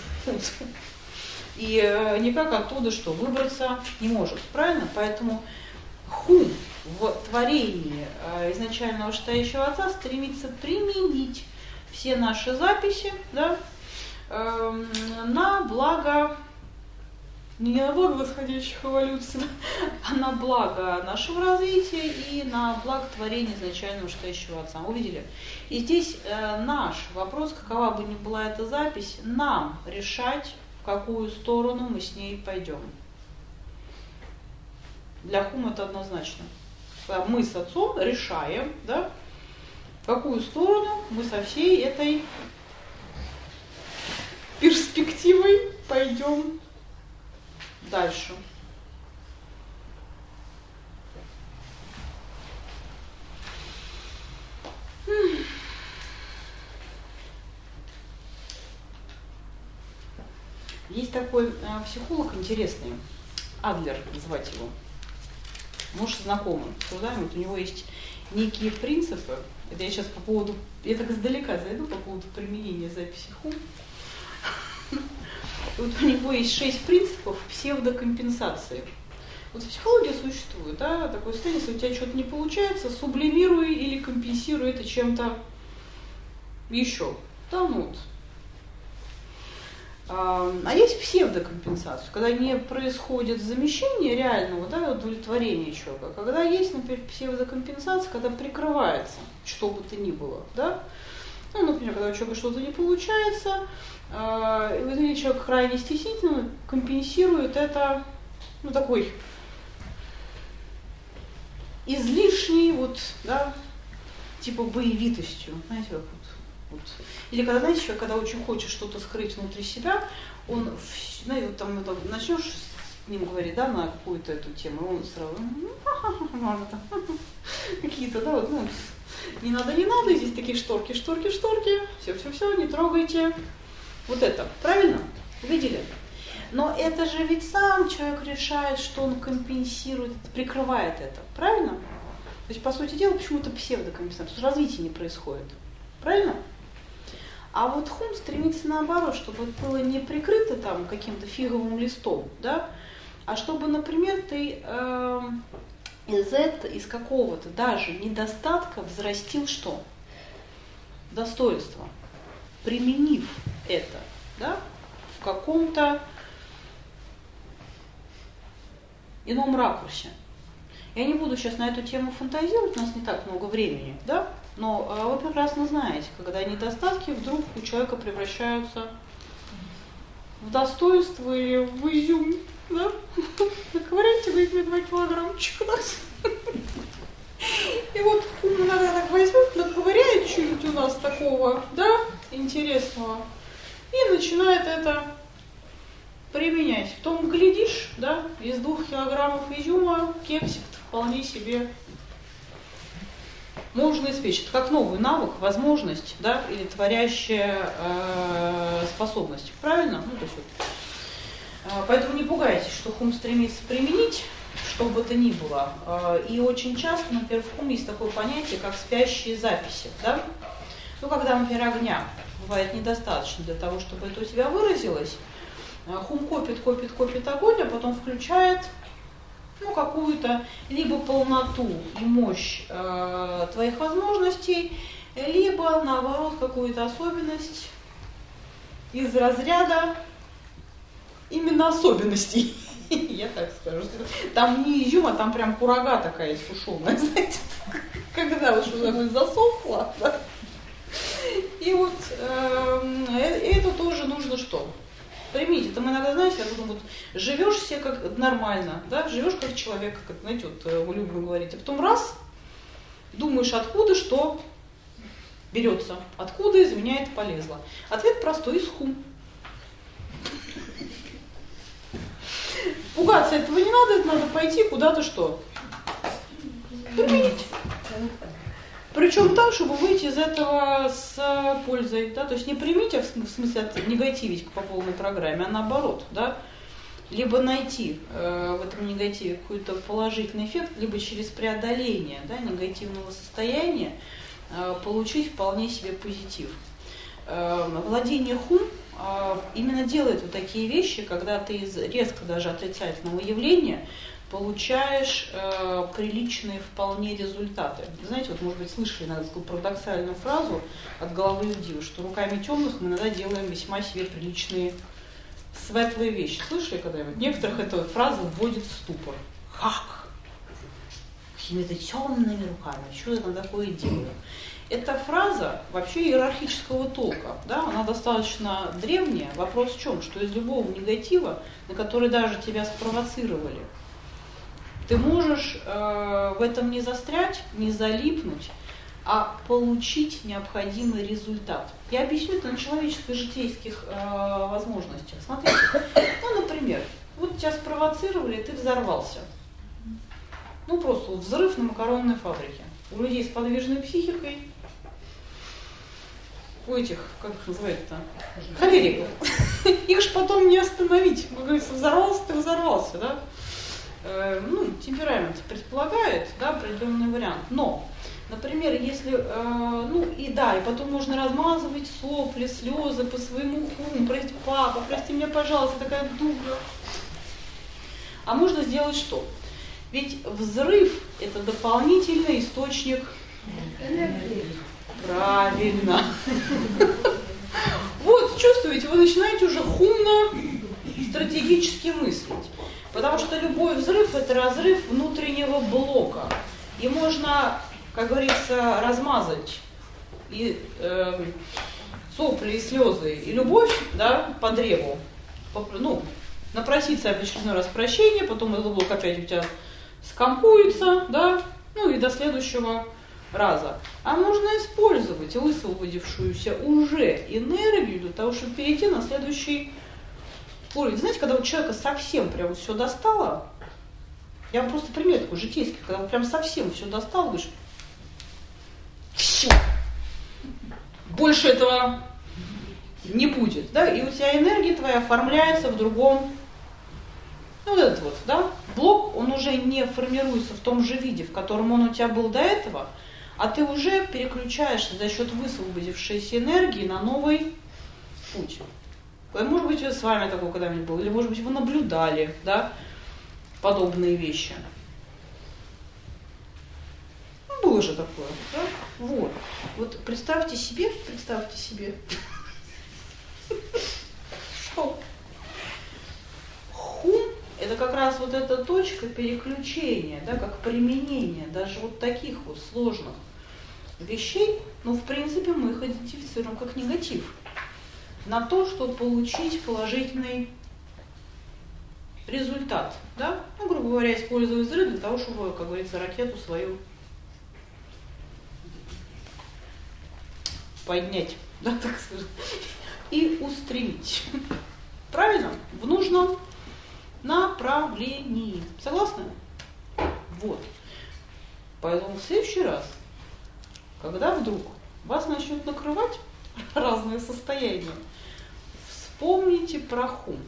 И э, никак оттуда что, выбраться не может, правильно? Поэтому хум в творении э, изначального читающего отца стремится применить все наши записи, да, э, на благо, не на благо восходящих эволюций, а на благо нашего развития и на благо творения изначального читающего отца. Увидели? И здесь э, наш вопрос, какова бы ни была эта запись, нам решать, в какую сторону мы с ней пойдем. Для хум это однозначно. Мы с отцом решаем, да, в какую сторону мы со всей этой перспективой пойдем дальше. Есть такой э, психолог интересный, Адлер звать его. Может, знакомый, обсуждаем, вот у него есть некие принципы. Это я сейчас по поводу, я так издалека зайду по поводу применения записи хум. Вот у него есть шесть принципов псевдокомпенсации. Вот психология существует, да, такое состояние, если у тебя что-то не получается, сублимируй или компенсируй это чем-то еще. Да, ну вот. А есть псевдокомпенсация, когда не происходит замещение реального, да, удовлетворения человека, когда есть, например, псевдокомпенсация, когда прикрывается что бы то ни было, да. Ну, например, когда у человека что-то не получается, э, человек крайне стеснительно компенсирует это, ну, такой излишней, вот, да, типа боевитостью, знаете, как вот. Вот. Или когда, знаете, человек, когда очень хочет что-то скрыть внутри себя, он, знаете, вот там, там начнешь с ним говорить, да, на какую-то эту тему, он сразу, какие-то, да, вот, ну, не надо, не надо, здесь такие шторки, шторки, шторки, все, все, все, не трогайте. Вот это, правильно? Увидели? Но это же ведь сам человек решает, что он компенсирует, прикрывает это, правильно? То есть, по сути дела, почему-то псевдокомпенсация, потому что развитие не происходит, правильно? А вот хум стремится наоборот, чтобы это было не прикрыто там каким-то фиговым листом, да, а чтобы, например, ты э, из этого, из какого-то даже недостатка взрастил что? Достоинство. Применив это, да, в каком-то ином ракурсе. Я не буду сейчас на эту тему фантазировать, у нас не так много времени, да? Но э, вы прекрасно знаете, когда недостатки вдруг у человека превращаются в достоинство или в изюм, да? Наковыряйте вы мне два килограммчика, да? И вот ум иногда так возьмет, наковыряет чуть-чуть у нас такого, да, интересного, и начинает это применять. Потом глядишь, да, из двух килограммов изюма кексик вполне себе можно испечь. Это как новый навык, возможность, да, или творящая э, способность. Правильно? Ну, то есть вот, Поэтому не пугайтесь, что хум стремится применить, что бы то ни было. И очень часто, например, в хум есть такое понятие, как спящие записи. Да? Ну, когда, например, огня бывает недостаточно для того, чтобы это у тебя выразилось, хум копит, копит, копит огонь, а потом включает ну, какую-то либо полноту и мощь э, твоих возможностей, либо, наоборот, какую-то особенность из разряда именно особенностей. Я так скажу. Там не изюм, а там прям курага такая сушеная, знаете, когда вот что-то засохло. Да? И вот э, это тоже нужно что? Примите, там иногда, знаете, я думаю, вот живешь себе как нормально, да, живешь как человек, как, знаете, вот мы любим говорить, а потом раз, думаешь, откуда что берется, откуда из меня это полезло. Ответ простой, из хум. Пугаться этого не надо, это надо пойти куда-то что? Применить. Причем так, чтобы выйти из этого с пользой, да, то есть не примите, а в смысле негативить по полной программе, а наоборот, да, либо найти э, в этом негативе какой-то положительный эффект, либо через преодоление, да, негативного состояния э, получить вполне себе позитив. Э, владение хум э, именно делает вот такие вещи, когда ты из резко даже отрицательного явления получаешь э, приличные вполне результаты. Знаете, вот, может быть, слышали иногда такую парадоксальную фразу от головы людей, что руками темных мы иногда делаем весьма себе приличные светлые вещи. Слышали когда-нибудь? Некоторых эта фраза вводит в ступор. Как? Какими-то темными руками. Что я там такое делаю? Эта фраза вообще иерархического толка. Да? Она достаточно древняя. Вопрос в чем? Что из любого негатива, на который даже тебя спровоцировали, ты можешь э, в этом не застрять, не залипнуть, а получить необходимый результат. Я объясню это на человеческих житейских э, возможностях. Смотрите, ну, например, вот тебя спровоцировали, ты взорвался. Ну, просто вот взрыв на макаронной фабрике. У людей с подвижной психикой, у этих, как их называют-то, холериков. Их же потом не остановить. Как говорится, взорвался, ты взорвался, да? Ну, темперамент предполагает, да, определенный вариант. Но, например, если, э, ну и да, и потом можно размазывать сопли, слезы по своему хуму, прости, папа, прости меня, пожалуйста, такая дура. А можно сделать что? Ведь взрыв – это дополнительный источник энергии. Правильно. Вот, чувствуете, вы начинаете уже хумно стратегически мыслить. Потому что любой взрыв – это разрыв внутреннего блока. И можно, как говорится, размазать и э, сопли, и слезы, и любовь, да, по древу. Ну, напроситься в очередной раз прощения, потом этот блок опять у тебя скомкуется, да, ну и до следующего раза. А можно использовать высвободившуюся уже энергию для того, чтобы перейти на следующий уровень. Знаете, когда у человека совсем прям все достало, я вам просто пример такой житейский, когда вот прям совсем все достало, говоришь, все, больше этого не будет, да, и у тебя энергия твоя оформляется в другом, ну вот этот вот, да, блок, он уже не формируется в том же виде, в котором он у тебя был до этого, а ты уже переключаешься за счет высвободившейся энергии на новый путь. Может быть, с вами такое когда-нибудь было, или, может быть, вы наблюдали, да, подобные вещи. Ну, было же такое, да? Вот. Вот представьте себе, представьте себе, что хум – это как раз вот эта точка переключения, да, как применение даже вот таких вот сложных вещей, ну, в принципе, мы их идентифицируем как негатив. На то, чтобы получить положительный результат. Да? Ну, грубо говоря, используя взрыв для того, чтобы, как говорится, ракету свою поднять, да, так сказать, и устремить. Правильно? В нужном направлении. Согласны? Вот. Поэтому в следующий раз, когда вдруг вас начнут накрывать разные состояния, вспомните про хум.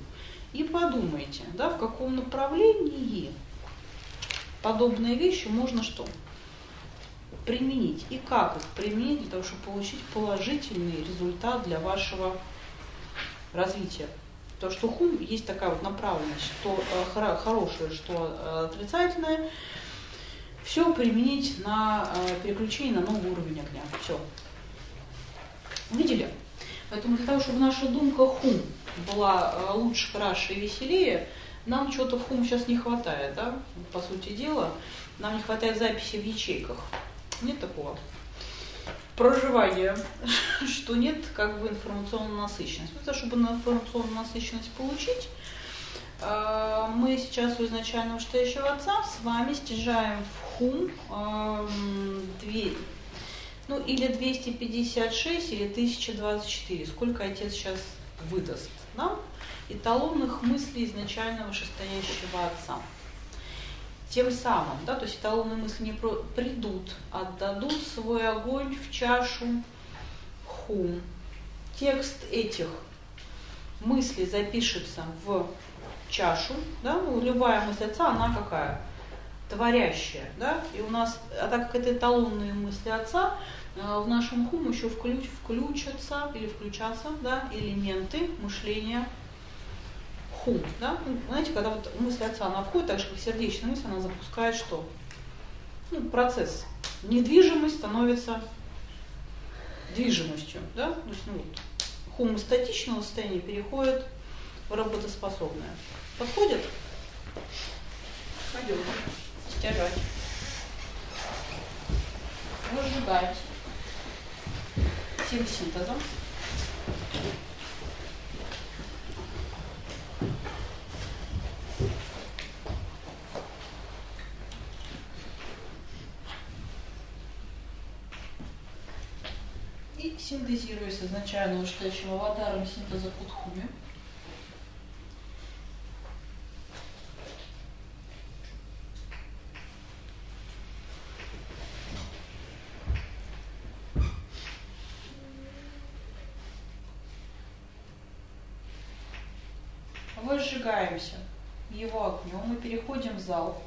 и подумайте, да, в каком направлении подобные вещи можно что? Применить. И как их применить для того, чтобы получить положительный результат для вашего развития. Потому что хум есть такая вот направленность, что э, хорошее, что э, отрицательное. Все применить на э, переключение на новый уровень огня. Все. Видели? Поэтому для того, чтобы наша думка хум была э, лучше, краше и веселее, нам чего-то в хум сейчас не хватает, да? По сути дела, нам не хватает записи в ячейках. Нет такого проживания, что нет как бы информационной насыщенности. Для того, чтобы информационную насыщенность получить, мы сейчас у изначального вышестоящего отца с вами стяжаем в хум две, ну или двести пятьдесят шесть, или тысяча двадцать четыре, сколько отец сейчас выдаст нам, эталонных мыслей изначального вышестоящего отца. Тем самым, да, то есть эталонные мысли не про... придут, отдадут свой огонь в чашу хум. Текст этих мыслей запишется в чашу, да, ну, любая мысль отца, она какая? Творящая, да, и у нас, а так как это эталонные мысли отца, в нашем хум еще включ, включатся или включатся, да, элементы мышления хум, да? Знаете, когда вот мысль отца, она входит, так же как сердечная мысль, она запускает что? Ну, процесс. Недвижимость становится движимостью, да? То есть, ну, вот, хум из статичного состояния переходит в работоспособное. Подходит? Пойдем. Стяжать. Выжигать. Всем синтезом. И синтезируя с изначального вышестоящего аватаром синтеза Кудхуми. Выжигаемся его огнем и переходим в зал.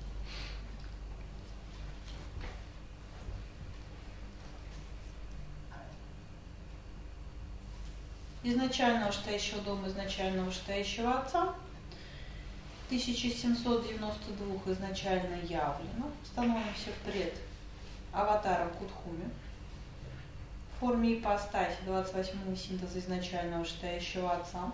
Изначального вышестоящего дома, изначального вышестоящего отца, тысяча семьсот девяносто два изначально явлено. Становимся пред аватаром Кудхуми в форме ипостаси двадцать восьмого синтеза изначального вышестоящего отца.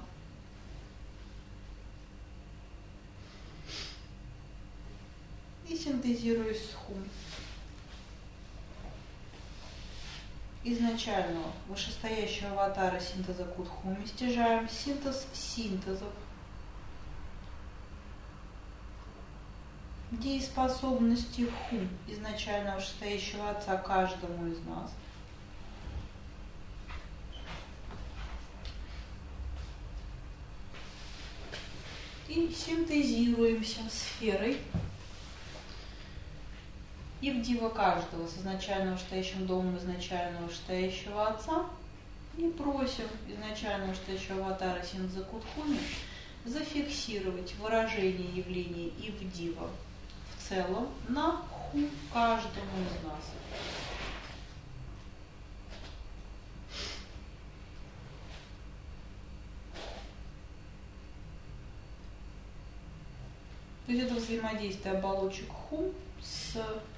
И синтезируясь с хум изначального вышестоящего аватара синтеза Кудхуми стяжаем синтез синтезов, дееспособности хум изначального вышестоящего отца каждому из нас. И синтезируемся сферой и в дива каждого с изначального вышестоящим домом изначального вышестоящего отца и просим изначального вышестоящего аватара синтеза Кудхуми зафиксировать выражение явления и в дива в целом на хум каждому из нас. То есть это взаимодействие оболочек хум с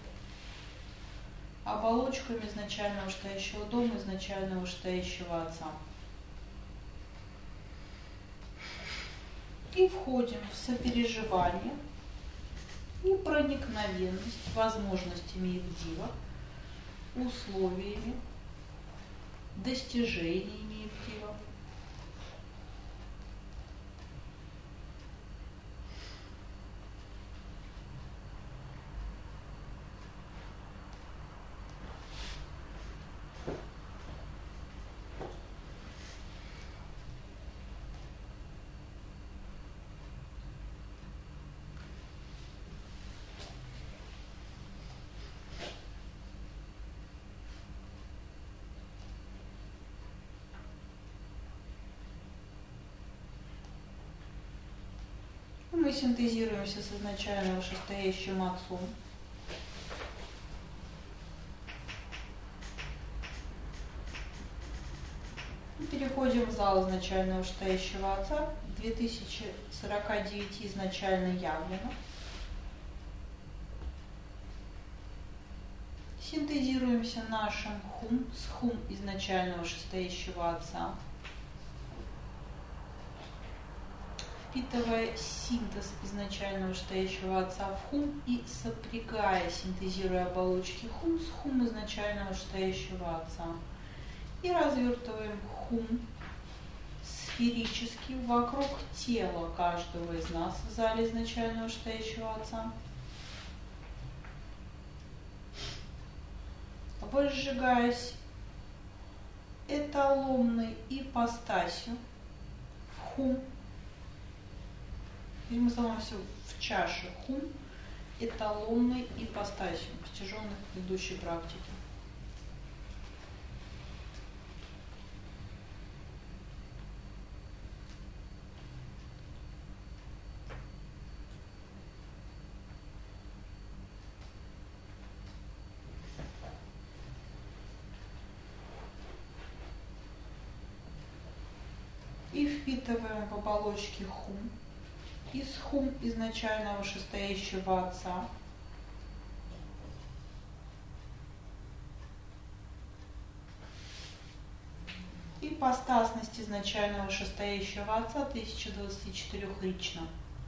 оболочками изначального вышестоящего дома, изначального вышестоящего отца. И входим в сопереживание и проникновенность возможностями Евдива, условиями, достижениями Евдива. мы синтезируемся с изначально вышестоящим отцом. И переходим в зал изначально вышестоящего отца. две тысячи сорока девять изначально явлено. Синтезируемся нашим хум с хум изначального вышестоящего отца, впитывая синтез изначального вышестоящего отца в хум и сопрягая, синтезируя оболочки хум с хум изначального вышестоящего отца. И развертываем хум сферически вокруг тела каждого из нас в зале изначального вышестоящего отца. Возжигаясь эталонной ипостасью в хум. Теперь мы становимся в чаше хум эталонной ипостасью, постиженных в предыдущей практике. И впитываем в оболочки хум из хум изначального вышестоящего отца. Ипостасность изначального вышестоящего отца тысяча двадцати четырёх лично.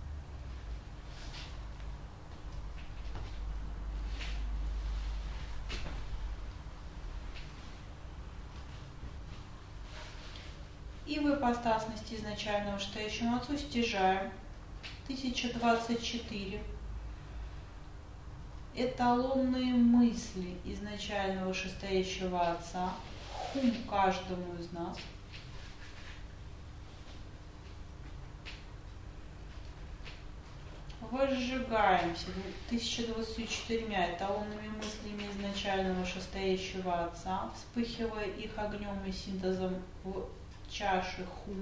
И в ипостасности изначального вышестоящему отцу стяжаем тысяча двадцать четыре эталонные мысли изначального вышестоящего отца, хум каждому из нас. Возжигаемся тысяча двадцатью четырьмя эталонными мыслями изначального вышестоящего отца, вспыхивая их огнем и синтезом в чаши хум.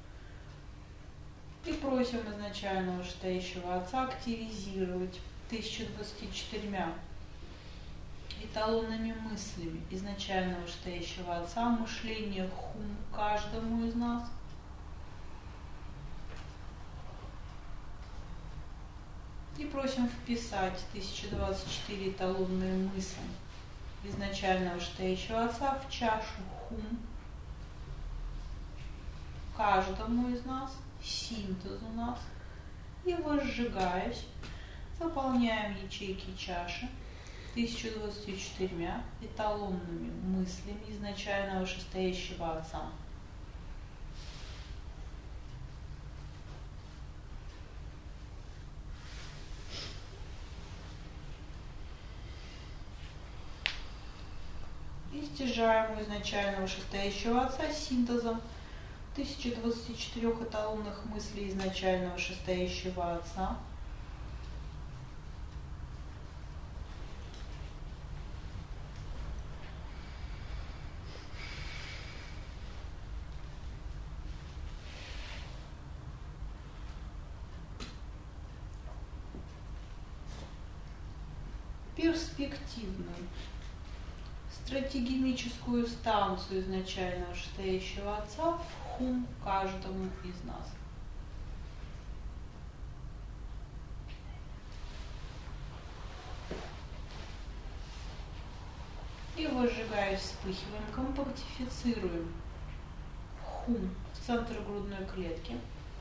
И просим изначального вышестоящего отца активизировать тысяча двадцатью четырьмя эталонными мыслями изначального вышестоящего отца мышление хум каждому из нас. И просим вписать тысяча двадцать четыре эталонные мысли изначального вышестоящего отца в чашу хум каждому из нас, синтез у нас, и возжигаясь, заполняем ячейки чаши тысяча двадцатью четырьмя эталонными мыслями изначального вышестоящего отца. И стяжаем у изначального вышестоящего отца синтезом тысяча двадцати четырёх эталонных мыслей изначального вышестоящего отца. Перспективную стратегемическую станцию изначального вышестоящего отца в хум каждому из нас. И возжигаясь, вспыхиваем, компактифицируем хум в центр грудной клетки.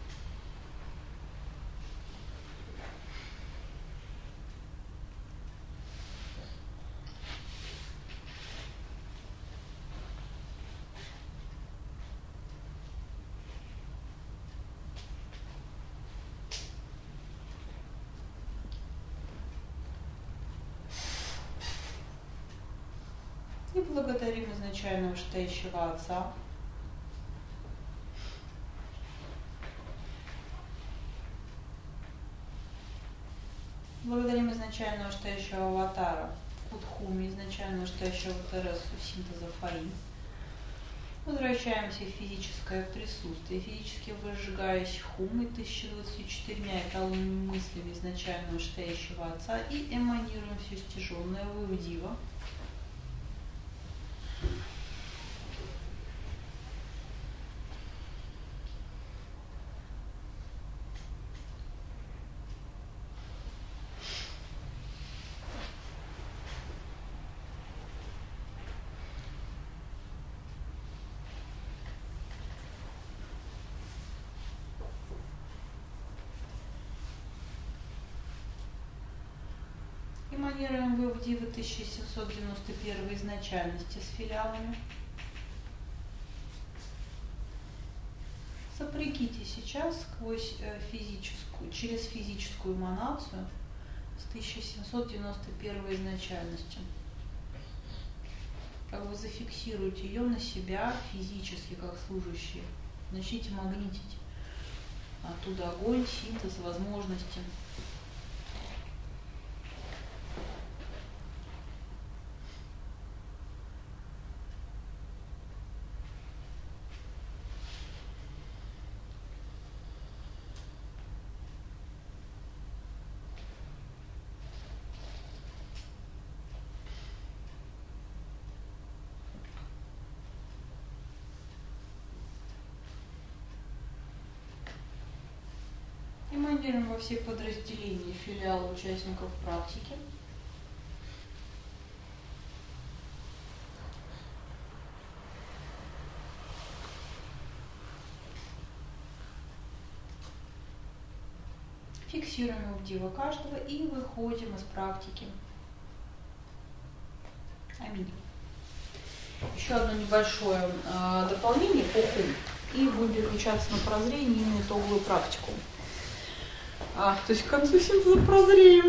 И благодарим изначального вышестоящего отца. Благодарим изначального вышестоящего аватара Удхуми, изначального вышестоящего Тересу, синтеза Фаи. Возвращаемся в физическое присутствие. Физически выжигаясь хум и тысяча двадцатью четырьмя эталонными мыслями изначально вышестоящего Отца и эманируем все стяженное в Дива. Эманируем вы в Дивы тысяча семьсот девяносто первой изначальности с филиалами. Сопрягите сейчас сквозь физическую, через физическую эманацию с тысяча семьсот девяносто первой изначальностью. Как бы зафиксируйте ее на себя физически, как служащие. Начните магнитить. Оттуда огонь, синтез, возможности. Эманируем во все подразделения филиала участников практики. Фиксируем его в Дива каждого и выходим из практики. Аминь. Еще одно небольшое э, дополнение по хум. И будем переключаться на прозрение и на итоговую практику. А, то есть к концу синтеза прозреем.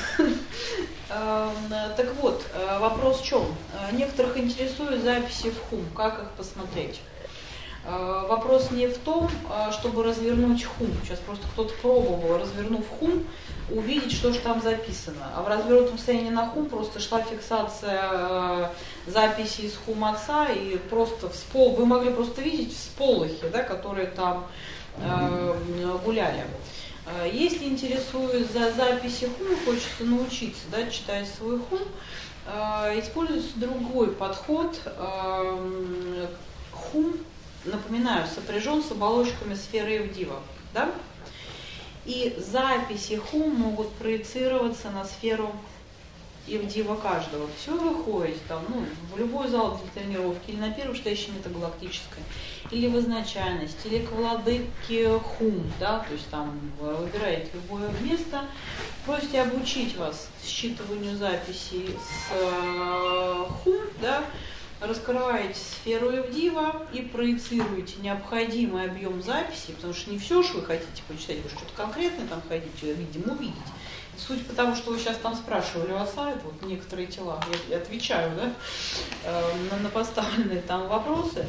Так вот, вопрос в чем? Некоторых интересуют записи в хум, как их посмотреть. Вопрос не в том, чтобы развернуть хум. Сейчас просто кто-то пробовал, развернув хум, увидеть, что же там записано. А в развернутом состоянии на хум просто шла фиксация записи из хум отца, и просто вспол... вы могли просто видеть всполохи, да, которые там э, гуляли. Если интересует за записи хум, хочется научиться, да, читать свой хум, э, используется другой подход. Э, хум, напоминаю, сопряжен с оболочками сферы Евдива, да? И записи хум могут проецироваться на сферу Евдива каждого. Все выходит там, ну, в любой зал для тренировки, или на первой стоящей метагалактической, или в изначальности, или к владыке хум, да, то есть там выбираете любое место, просите обучить вас считыванию записей с э, хум, да, раскрываете сферу Евдива и проецируете необходимый объем записей, потому что не все, что вы хотите почитать, вы что-то конкретное там хотите, видимо, увидеть. Суть потому, что вы сейчас там спрашивали у отца, это вот некоторые тела, я отвечаю, да, на, на поставленные там вопросы,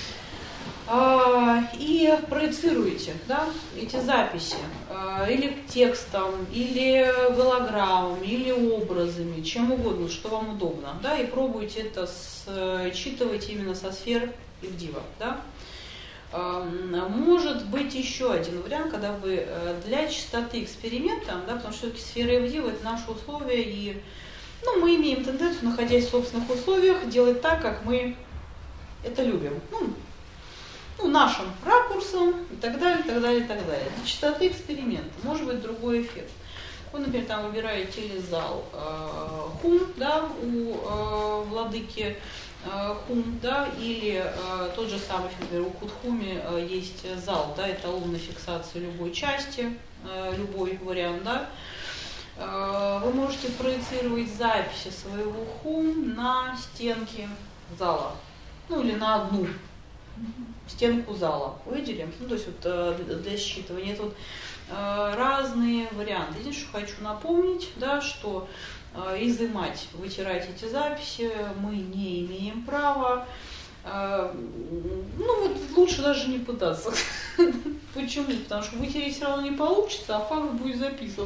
а, и проецируете, да, эти записи а, или текстом, или голограммами, или образами, чем угодно, что вам удобно, да, и пробуйте это считывать именно со сфер Евдива, да. Может быть еще один вариант, когда вы для чистоты эксперимента, да, потому что все-таки сфера Евдива — это наши условия, и ну, мы имеем тенденцию, находясь в собственных условиях, делать так, как мы это любим. Ну, ну, нашим ракурсом и так далее, и так далее, и так далее. Для чистоты эксперимента может быть другой эффект. Вы, например, там выбираете или зал э, хум, да, у э, владыки э, хум, да, или э, тот же самый, например, у Кутхуми э, есть зал, да, эталонной фиксации любой части, э, любой вариант, да. Э, вы можете проецировать записи своего хум на стенки зала, ну или на одну стенку зала. Выделим, ну то есть вот э, для считывания. Это вот разные варианты. Здесь что хочу напомнить, да, что э, изымать, вытирать эти записи мы не имеем права. Э, ну вот лучше даже не пытаться. Почему? Потому что вытереть все равно не получится, а факт будет записан.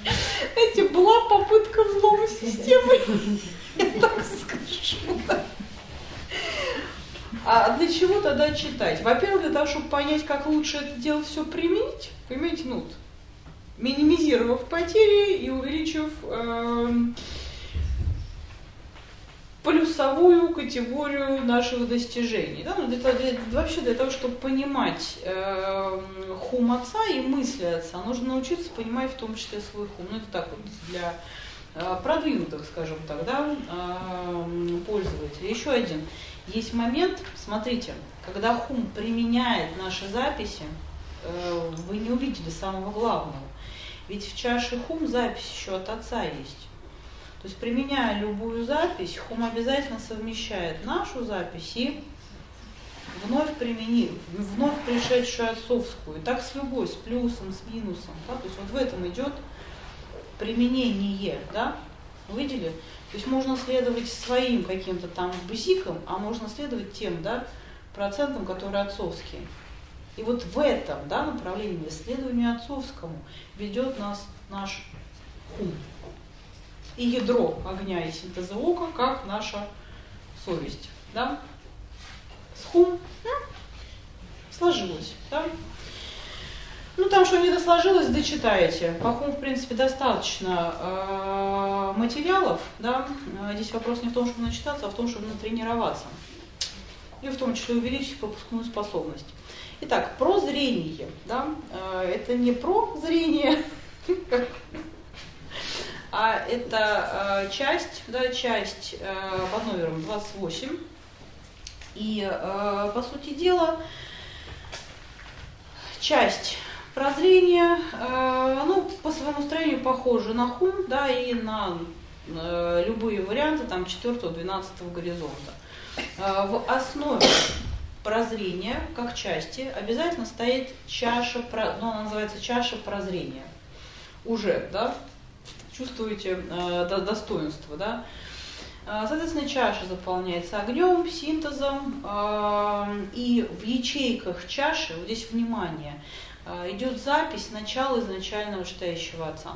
Знаете, была попытка взлома системы, я так скажу. А для чего тогда читать? Во-первых, для того, чтобы понять, как лучше это дело все применить, понимаете, ну, минимизировав потери и увеличив э, плюсовую категорию наших достижений. Да? Ну, для, для, вообще для того, чтобы понимать э, хум отца и мысли отца, нужно научиться понимать в том числе свой хум. Ну, это так вот для э, продвинутых, скажем так, да, э, пользователей. Еще один. Есть момент, смотрите, когда хум применяет наши записи, э, вы не увидели самого главного. Ведь в чаше хум запись еще от отца есть. То есть, применяя любую запись, хум обязательно совмещает нашу запись и вновь, примени, вновь пришедшую отцовскую. И так с любой, с плюсом, с минусом. Да? То есть, вот в этом идет применение. Да? Увидели? То есть, можно следовать своим каким-то там бзикам, а можно следовать тем, да, процентам, которые отцовские. И вот в этом, да, направлении исследованию отцовскому ведет нас наш хум. И ядро огня и синтеза ока, как наша совесть. Да? С хум ну, сложилось. Да? Ну, там, что не досложилось, дочитаете. По хум, в принципе, достаточно э, материалов. Да? Здесь вопрос не в том, чтобы начитаться, а в том, чтобы натренироваться. И в том числе увеличить пропускную способность. Итак, про зрение. Да? Это не про зрение, а это часть, да, часть под номером двадцать восемь. И, по сути дела, часть прозрения, ну, по своему строению похожа на хум, да, и на любые варианты там четвёртого-двенадцатого горизонта. В основе прозрения, как части, обязательно стоит чаша, ну, она называется чаша прозрения. Уже, да, чувствуете э, достоинство, да. Соответственно, чаша заполняется огнем, синтезом, э, и в ячейках чаши, вот здесь внимание, э, идет запись начала изначального читающего отца.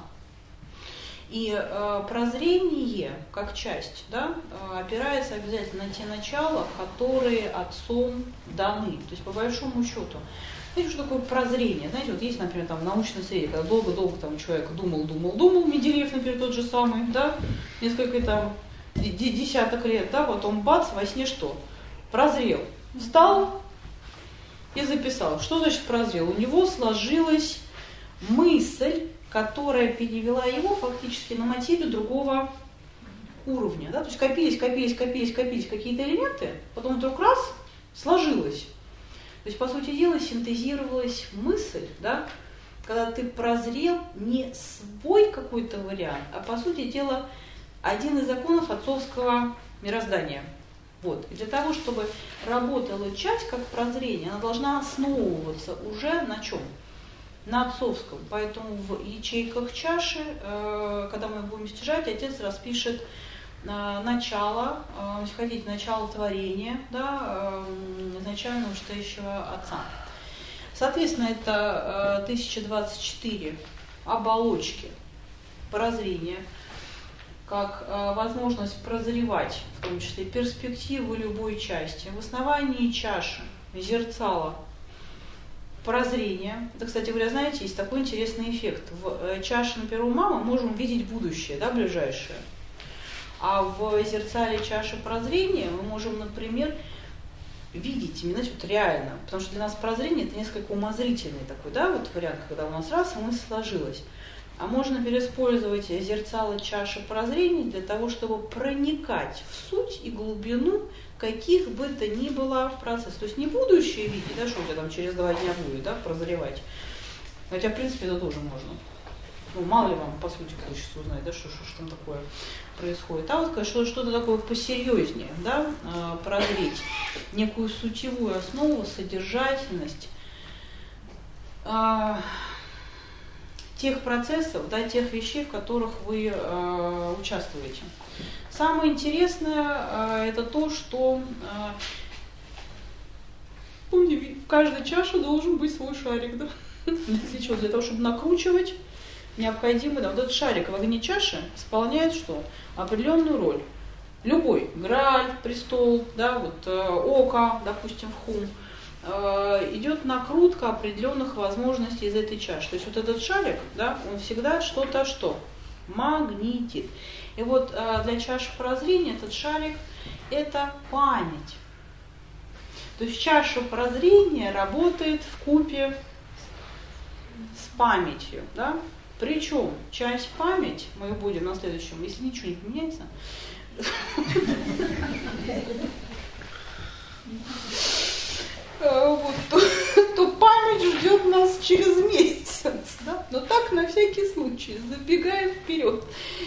И э, прозрение, как часть, да, э, опирается обязательно на те начала, которые отцом даны. То есть, по большому счету, знаете, что такое прозрение? Знаете, вот есть, например, там, в научной среде, когда долго-долго там человек думал, думал, думал, Менделеев, например, тот же самый, да, несколько там, десяток лет, да, потом бац, во сне что? Прозрел. Встал и записал. Что значит прозрел? У него сложилась мысль, которая перевела его фактически на материю другого уровня. Да? То есть копились, копились, копились, копились какие-то элементы, потом вдруг раз сложилось. То есть, по сути дела, синтезировалась мысль, да? Когда ты прозрел не свой какой-то вариант, а, по сути дела, один из законов отцовского мироздания. Вот. И для того, чтобы работала часть как прозрение, она должна основываться уже на чем? На отцовском. Поэтому в ячейках чаши, э, когда мы будем стяжать, отец распишет э, начало, э, хотите, начало творения, да, э, изначального читающего отца. Соответственно, это э, тысяча двадцать четыре оболочки прозрения, как э, возможность прозревать, в том числе перспективу любой части. В основании чаши зерцало прозрение. Это, кстати говоря, знаете, есть такой интересный эффект. В чаше, например, ума мы можем видеть будущее, да, ближайшее. А в зерцале чаши прозрения мы можем, например, видеть именно, знаете, вот реально. Потому что для нас прозрение это несколько умозрительный такой, да, вот вариант, когда у нас раз, и мысль сложилась. А можно переиспользовать зерцало чаши прозрения для того, чтобы проникать в суть и глубину каких бы то ни было процессов. То есть не будущее видеть, да, что у тебя там через два дня будет, да, прозревать. Хотя, в принципе, это тоже можно. Ну, мало ли вам, по сути, хочется узнать, да, что, что, что там такое происходит. А вот, конечно, что-то такое посерьезнее, да, прозреть. Некую сутевую основу, содержательность э, тех процессов, да, тех вещей, в которых вы э, участвуете. Самое интересное э, это то, что э, помните, в каждой чаше должен быть свой шарик, да? Для чего? Для того, чтобы накручивать, необходимо, да, вот этот шарик в огне чаши исполняет что? Определенную роль. любой, Грааль, престол, да, вот э, око, допустим, в хум, э, идет накрутка определенных возможностей из этой чаши. То есть вот этот шарик, да, он всегда что-то что? Магнитит. И вот э, для чаши прозрения этот шарик – это память. То есть чаша прозрения работает вкупе с памятью, да? Причем часть память, мы ее будем на следующем, если ничего не поменяется, вот, то, то память ждет нас через месяц. Да? Но так на всякий случай, забегая вперед.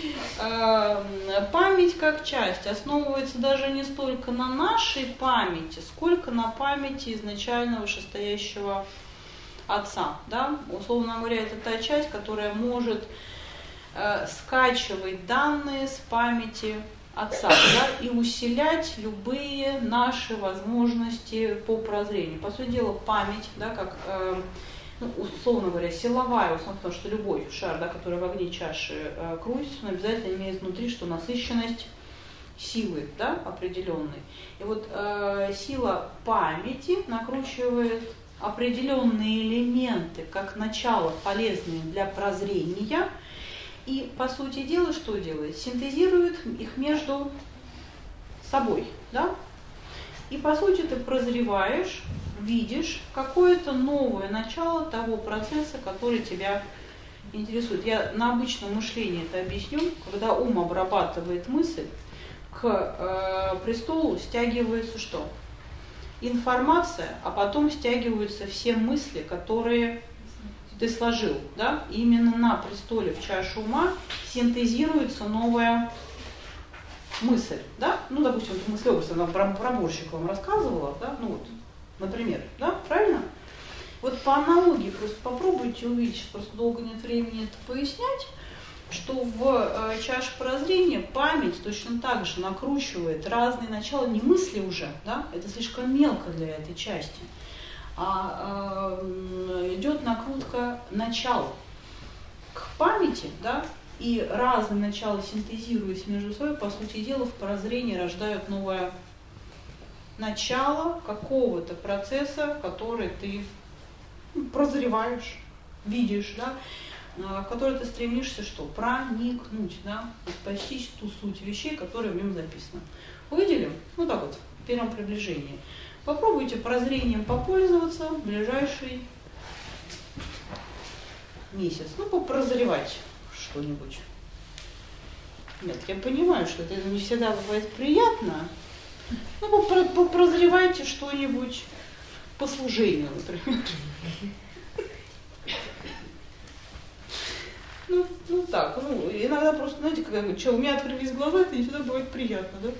Память как часть основывается даже не столько на нашей памяти, сколько на памяти изначально вышестоящего отца. Да? Условно говоря, это та часть, которая может э, скачивать данные с памяти отца, да, и усилять любые наши возможности по прозрению. По сути дела, память, да, как, э, ну, условно говоря, силовая, условно, потому что любой шар, да, который в огне чаши э, крутится, он обязательно имеет внутри, что насыщенность силы, да, определенной. И вот э, сила памяти накручивает определенные элементы, как начало, полезные для прозрения, и, по сути дела, что делает? Синтезирует их между собой, да? И, по сути, ты прозреваешь, видишь какое-то новое начало того процесса, который тебя интересует. Я на обычном мышлении это объясню. Когда ум обрабатывает мысль, к э, престолу стягивается что? Информация, а потом стягиваются все мысли, которые ты сложил, да? И именно на престоле в чаше ума синтезируется новая мысль, да? Ну, допустим, вот мыслеобраз, она про, про борщик вам рассказывала, да? Ну вот, например, да? Правильно? Вот по аналогии просто попробуйте увидеть, просто долго нет времени это пояснять, что в э, чаше прозрения память точно так же накручивает разные начала, не мысли уже, да? Это слишком мелко для этой части, а э, идет накрутка начал к памяти, да, и разные начала, синтезируясь между собой, по сути дела, в прозрении рождают новое начало какого-то процесса, который ты прозреваешь, видишь, да, в который ты стремишься что? Проникнуть, да, постичь ту суть вещей, которые в нем записаны. Увидели? Ну так вот, в первом приближении. Попробуйте прозрением попользоваться в ближайший месяц. Ну, попрозревать что-нибудь. Нет, я понимаю, что это не всегда бывает приятно. Ну, попрозревайте что-нибудь по служению, например. Ну, ну так, ну, иногда просто, знаете, когда говорят, что у меня открылись глаза, это не всегда бывает приятно, да?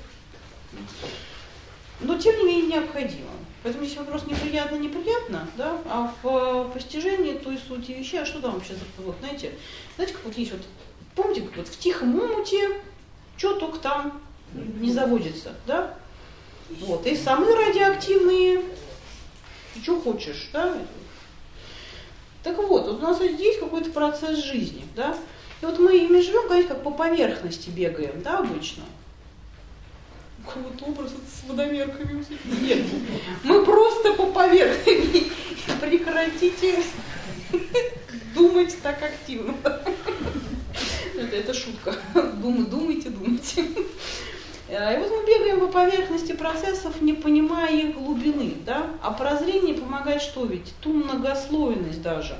Но, тем не менее, необходимо. Поэтому если вопрос неприятно-неприятно, да, а в постижении той сути вещей, а что там вообще за, вот, знаете, знаете, как вот есть вот, помните, как вот в тихом омуте, что только там не заводится, да? Вот, и самые радиоактивные, и что хочешь, да? Так вот, у нас есть какой-то процесс жизни, да? И вот мы ими живем, говорить, как по поверхности бегаем, да, обычно. Какой-то образ с водомерками. Нет, мы просто по поверхности. Прекратите думать так активно. Это, это шутка. Думай, думайте, думайте. И вот мы бегаем по поверхности процессов, не понимая их глубины, да? А прозрение помогает что ведь? Ту многослойность даже,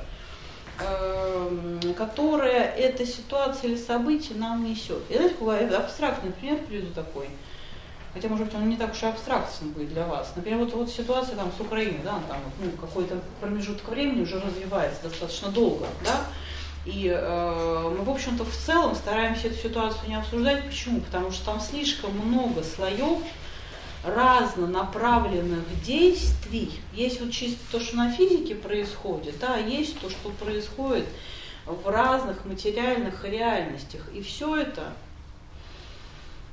которая эта ситуация или событие нам несет. И знаете, какой абстрактный пример приведу такой. Хотя, может быть, он не так уж и абстрактен будет для вас. Например, вот, вот ситуация там с Украиной, да, там ну, какой-то промежуток времени уже развивается достаточно долго, да, и э, мы, в общем-то, в целом стараемся эту ситуацию не обсуждать. Почему? Потому что там слишком много слоев разнонаправленных действий. Есть вот чисто то, что на физике происходит, да, есть то, что происходит в разных материальных реальностях. И все это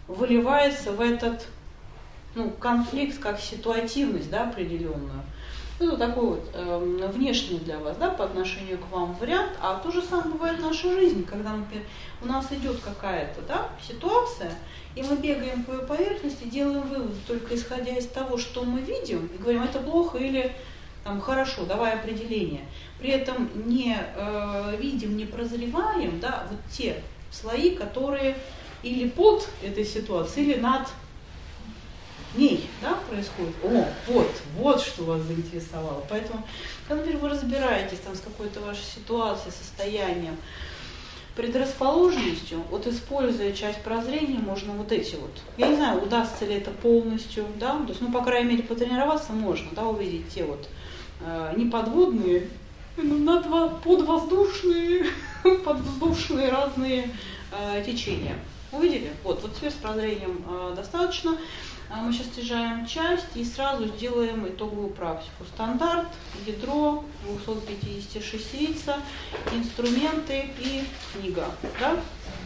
выливается в этот ну, конфликт как ситуативность, да, определенную. Это такой вот э, внешний для вас, да, по отношению к вам вариант. А то же самое бывает в нашей жизни, когда, например, у нас идет какая-то, да, ситуация, и мы бегаем по ее поверхности, делаем выводы только исходя из того, что мы видим, и говорим, это плохо или там, хорошо, давай определение. При этом не э, видим, не прозреваем, да, вот те слои, которые или под этой ситуацией, или над ней, да, происходит. О, вот, вот что вас заинтересовало. Поэтому, когда, например, вы разбираетесь там с какой-то вашей ситуацией, состоянием, предрасположенностью, вот используя часть прозрения, можно вот эти вот, я не знаю, удастся ли это полностью, да, то есть, ну, по крайней мере, потренироваться можно, да, увидеть те вот э, неподводные, ну, подвоздушные, подвоздушные разные э, течения. Увидели? Вот, вот теперь с прозрением э, достаточно. Мы сейчас снижаем часть и сразу сделаем итоговую практику. Стандарт, ядро, двести пятьдесят шестерица, инструменты и книга. Да?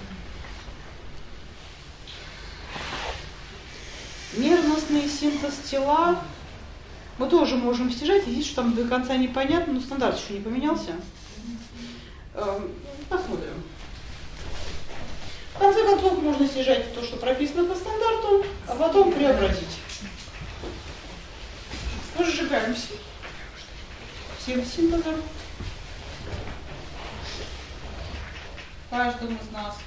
Нервностный синтез тела. Мы тоже можем снижать. Видите, что там до конца непонятно, но стандарт еще не поменялся. Посмотрим. В конце концов, можно снижать то, что прописано по стандарту, а потом преобразить. Разжигаемся всем синтезом. Каждым из нас.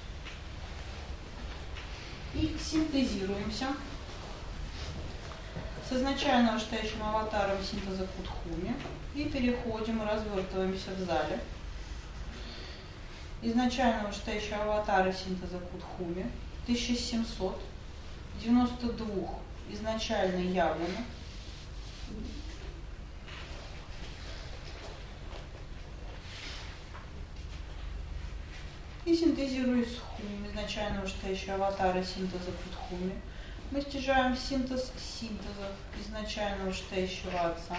И синтезируемся с изначально вышестоящим аватаром синтеза Кудхуми. И переходим, развертываемся в зале. Изначально вышестоящие аватары синтеза Кудхуми, тысяча семьсот девяносто два изначально явлены, и синтезируясь с Хум, изначально вышестоящие аватары синтеза Кудхуми, мы стяжаем синтез синтезов изначально вышестоящего Отца.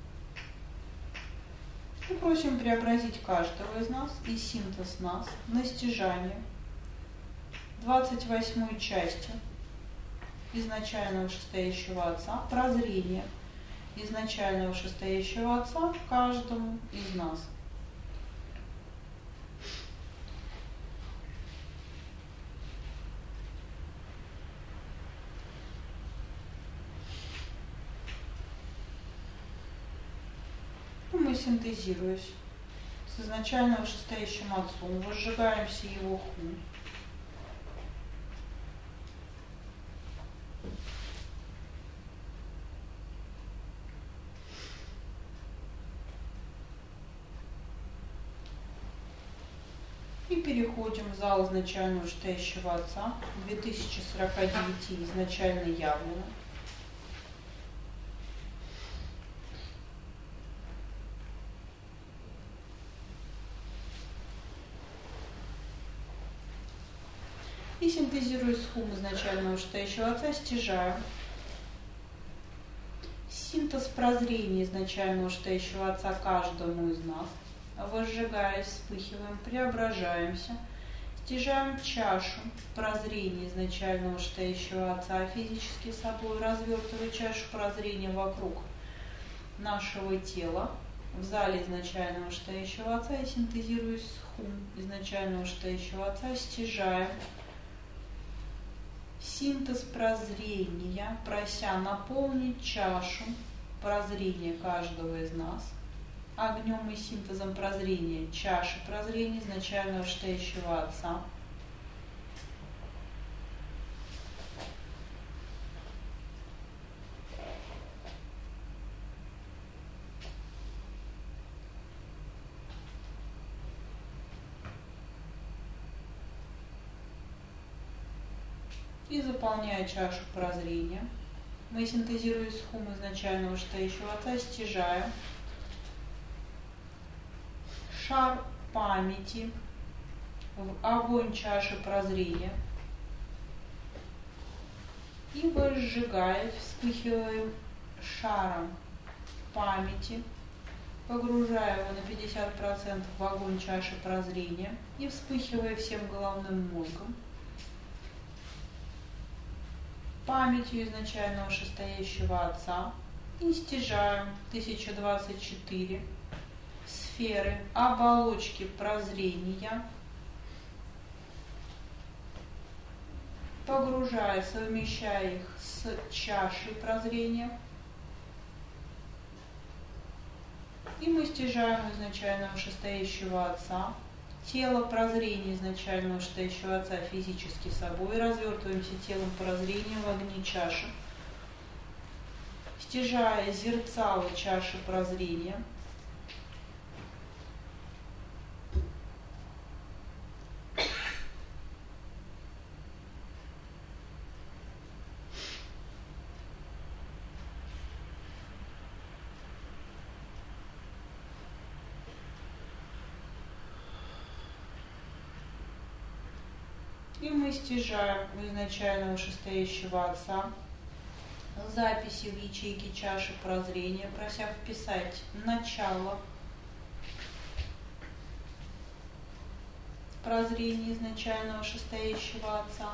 Мы просим преобразить каждого из нас и синтез нас на стяжание двадцать восьмой части изначального вышестоящего Отца, прозрение изначального вышестоящего Отца каждому из нас. Мы, синтезируясь с изначально вышестоящим Отцом, возжигаемся его Хум. И переходим в зал изначально вышестоящего Отца, две тысячи сорок девять изначально явлено. И синтезируя с Хум изначально вышестоящего Отца, стяжаем синтез прозрения изначально вышестоящего Отца каждому из нас, возжигаясь, вспыхиваем, преображаемся, стяжаем чашу прозрения изначально вышестоящего Отца физически собой, развертывая чашу прозрения вокруг нашего тела в зале изначально вышестоящего Отца и синтезируясь с Хум изначально вышестоящего Отца, стяжаем синтез прозрения, прося наполнить чашу прозрения каждого из нас огнем и синтезом прозрения чаши прозрения изначально вышестоящего Отца. И заполняя чашу прозрения, мы, синтезируя с Хум изначально вышестоящего Отца, стяжаем шар памяти в огонь чаши прозрения и, возжигая, вспыхиваем шаром памяти, погружая его на пятьдесят процентов в огонь чаши прозрения и вспыхивая всем головным мозгом, памятью изначально вышестоящего Отца И стяжаем тысяча двадцать четыре сферы оболочки прозрения, погружая, совмещая их с чашей прозрения. И мы стяжаем изначального вышестоящего Отца, тело прозрения изначального вышестоящего Отца физически собой, развертываемся телом прозрения в огне чаши, стяжая зерцало чаши прозрения. И мы стяжаем у изначального вышестоящего Отца записи в ячейке чаши прозрения, прося вписать начало прозрения изначального вышестоящего Отца.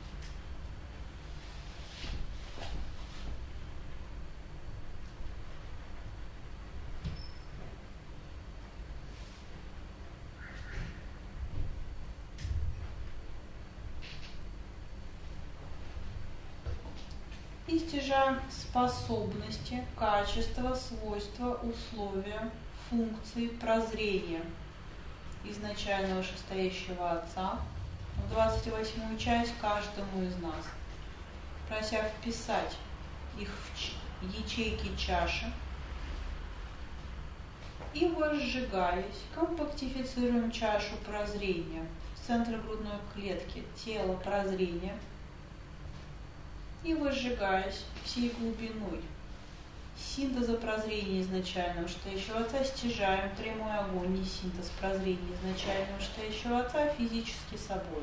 И стяжаем способности, качества, свойства, условия, функции прозрения изначального вышестоящего Отца в двадцать восьмую часть каждому из нас, прося вписать их в ячейки чаши. И возжигаясь, компактифицируем чашу прозрения в центре грудной клетки, тело прозрения. И возжигаясь всей глубиной синтеза прозрения изначального вышестоящего Отца, стяжаем прямой огонь и синтез прозрения изначального вышестоящего Отца физически собой.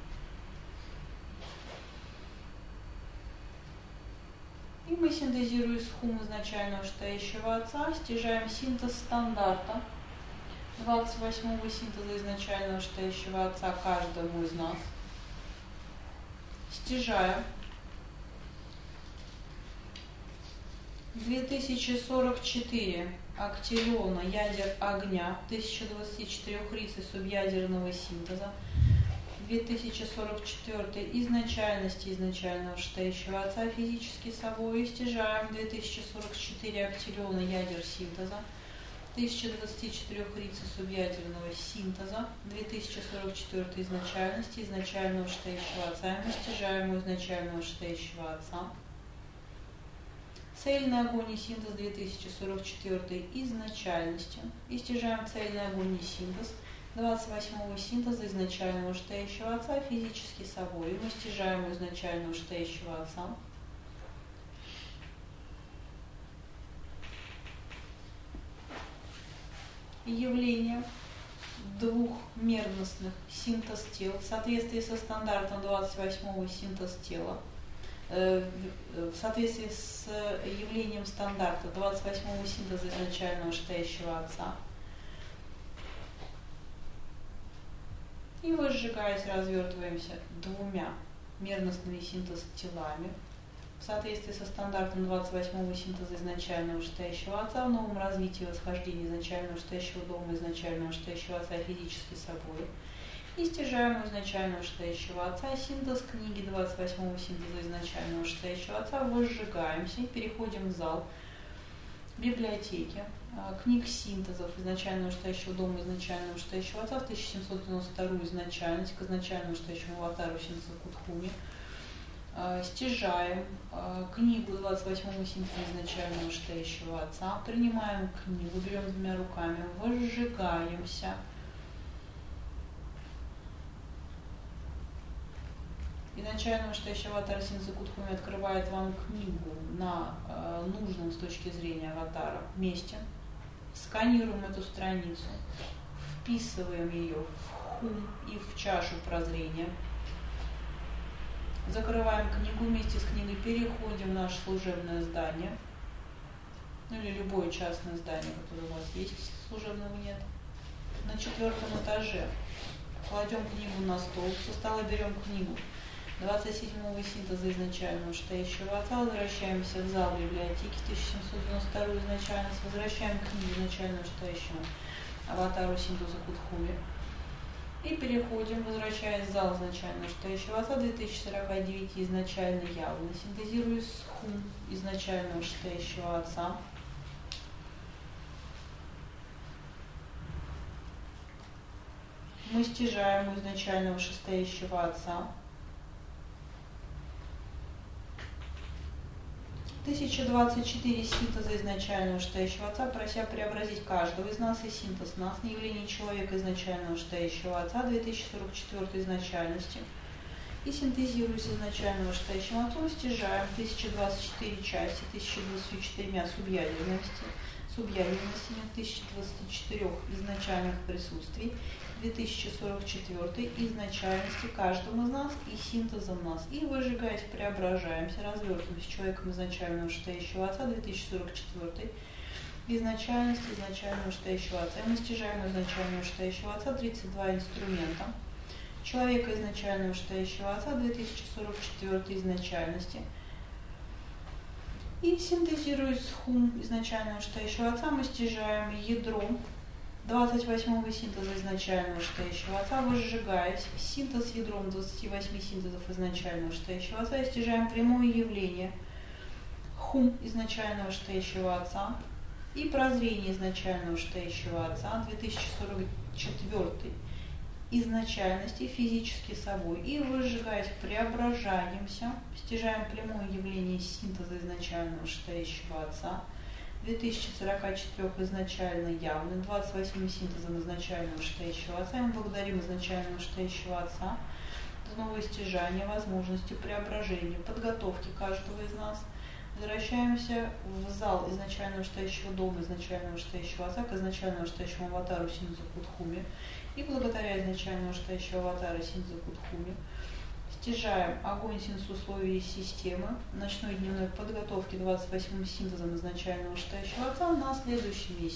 И мы, синтезируя схум изначального вышестоящего Отца, стяжаем синтез стандарта двадцать восьмого синтеза изначального вышестоящего Отца каждому из нас. Стяжаем две тысячи сорок четыре актиллиона ядер огня, тысяча двадцать четыре рицей субъядерного синтеза, две тысячи сорок четыре изначальности изначального вышестоящего Отца физически собой, и стяжаем две тысячи сорок четыре актиллиона ядер синтеза, тысяча двадцать четыре рицей субъядерного синтеза, две тысячи сорок четыре изначальности изначального вышестоящего Отца, и мы стяжаем изначального вышестоящего Отца. Цельный огонь и синтез две тысячи сорок четыре изначальности. И стяжаем цельный огонь и синтез двадцать восьмого синтеза изначального вышестоящего Отца физически собой. И мы стяжаем изначального вышестоящего Отца. Явление двухмерностных синтез тел в соответствии со стандартом двадцать восьмого синтез тела, в соответствии с явлением стандарта двадцать восьмого синтеза изначального вышестоящего Отца. И возжигаясь, развертываемся двумя мерностными синтез телами в соответствии со стандартом двадцать восьмого синтеза изначального вышестоящего Отца в новом развитии восхождения изначального вышестоящего дома изначального вышестоящего Отца физически собой. И стяжаем изначального вышестоящего Отца синтез книги двадцать восьмого синтеза изначального вышестоящего Отца, возжигаемся и переходим в зал библиотеки книг синтезов изначального вышестоящего дома изначального вышестоящего Отца в тысяча семьсот девяносто вторую изначальность к изначальному вышестоящему аватару синтеза Кутхуми. Стяжаем книгу двадцать восьмого синтеза изначального вышестоящего Отца, принимаем книгу, берем двумя руками, возжигаемся. Изначально вышестоящий аватар синтеза Кутхуми открывает вам книгу на э, нужном с точки зрения аватара месте. Сканируем эту страницу, вписываем ее в хум и в чашу прозрения. Закрываем книгу, вместе с книгой переходим в наше служебное здание. Ну или любое частное здание, которое у вас есть, если служебного нет. На четвертом этаже кладем книгу на стол, со стола берем книгу. двадцать седьмого синтеза изначального шестающего отца, возвращаемся в зал библиотеки, тысяча семьсот девяносто вторую изначальность, возвращаем книгу изначального шестающего аватару синтеза Кутхуми. И переходим, возвращаясь в зал изначального шестающего отца, две тысячи сорок девять изначально явно, синтезируя схум изначального шестающего отца. Мы стяжаем у изначального шестающего отца. тысяча двадцать четыре синтеза изначального шестающего отца, прося преобразить каждого из нас и синтез нас, на явление человека изначального шестающего отца, две тысячи сорок четвёртой изначальности. И синтезируя с изначального шестающим отцом, стяжаем тысяча двадцать четыре части, тысяча двадцать четыре субъявленности, субъявленности, тысяча двадцать четыре изначальных присутствий, две тысячи сорок четвёртой изначальности каждому из нас и синтезом нас. И выжигаясь, преображаемся, развертываемся с человеком изначального шестающего отца, две тысячи сорок четвёртой изначальности изначального шестающего отца. И мы стяжаем изначального шестающего отца тридцать два инструмента. Человека изначального шестающего отца, две тысячи сорок четвёртой изначальности. И синтезируя схум изначального шестающего отца, мы стяжаем ядро двадцать восьмого синтеза изначального шестающего отца, возжигаясь, синтез ядром двадцати восьми синтезов изначального шестающего отца, и стяжаем прямое явление хум изначального шестающего отца и прозрение изначального шестающего отца, две тысячи сорок четвёртой изначальности физически собой. И выжигаясь, преображаемся, стяжаем прямое явление синтеза изначального шестающего отца, две тысячи сорок четыре изначально явно, двадцать восьмым синтезом изначального шестающего отца. И мы благодарим изначального шестающего отца за новое стяжание, возможности преображения, подготовки каждого из нас. Возвращаемся в зал изначального шестающего дома, изначального шестающего отца, к изначальному шестающему аватару синтеза Кутхуми. И благодаря изначальному шестающего аватара синтеза Кутхуми стяжаем огонь синтез условий системы ночной и дневной подготовки двадцать восьмым синтезом изначального шестающего отца на следующий месяц.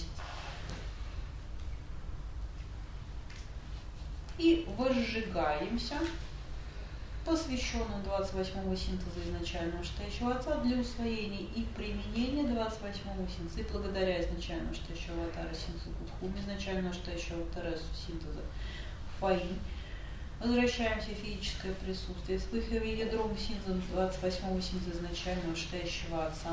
И возжигаемся посвященным двадцать восьмого синтеза изначального шестающего отца для усвоения и применения двадцать восьмого синтеза. И благодаря изначальному шестающего аватара синтеза Кутхуми, изначального шестающего аватара синтеза Фаин, возвращаемся в физическое присутствие, вспыхивая ядром синтезом двадцать восьмого синтеза изначального шестающего отца,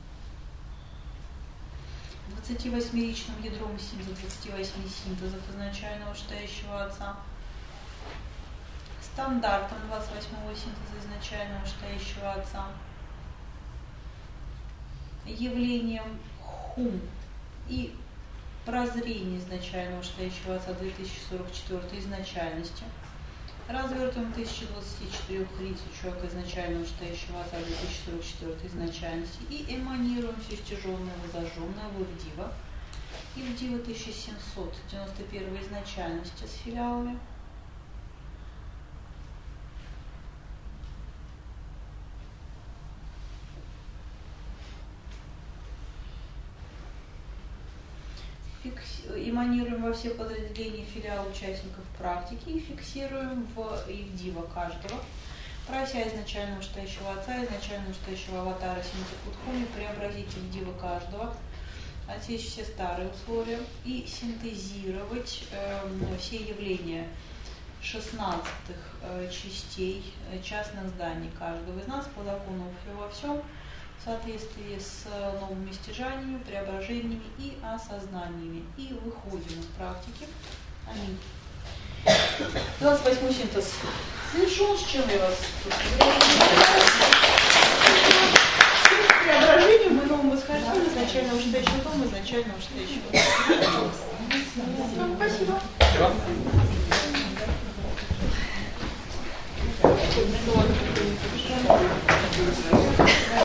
двадцативосьмеричным ядром синтеза двадцати восьми синтезов изначального шестающего отца, стандартом двадцать восьмого синтеза изначального шестающего отца, явлением хум и прозрение изначального шестающего отца две тысячи сорок четвёртой изначальности. Развертываем тысяча двадцать четыре лиц у человека изначального шестающего отца две тысячи сорок четвёртой изначальности и эманируем все стяженное и зажженное в Ивдива. Ивдива тысяча семьсот девяносто первой изначальности с филиалами. Эманируем во все подразделения филиала участников практики и фиксируем в Ивдива каждого, прося изначального шестающего отца, изначального шестающего аватара синтеза Кутхуми преобразить Ивдива каждого, отсечь все старые условия и синтезировать э, все явления шестнадцатых э, частей э, частных зданий каждого из нас по закону во всем, в соответствии с новыми стяжаниями, преображениями и осознаниями. И выходим из практики. Аминь. двадцать восьмой синтез совершен, с чем я вас преображением и новым восхождением изначального шестающего дома, изначального шестающего дома.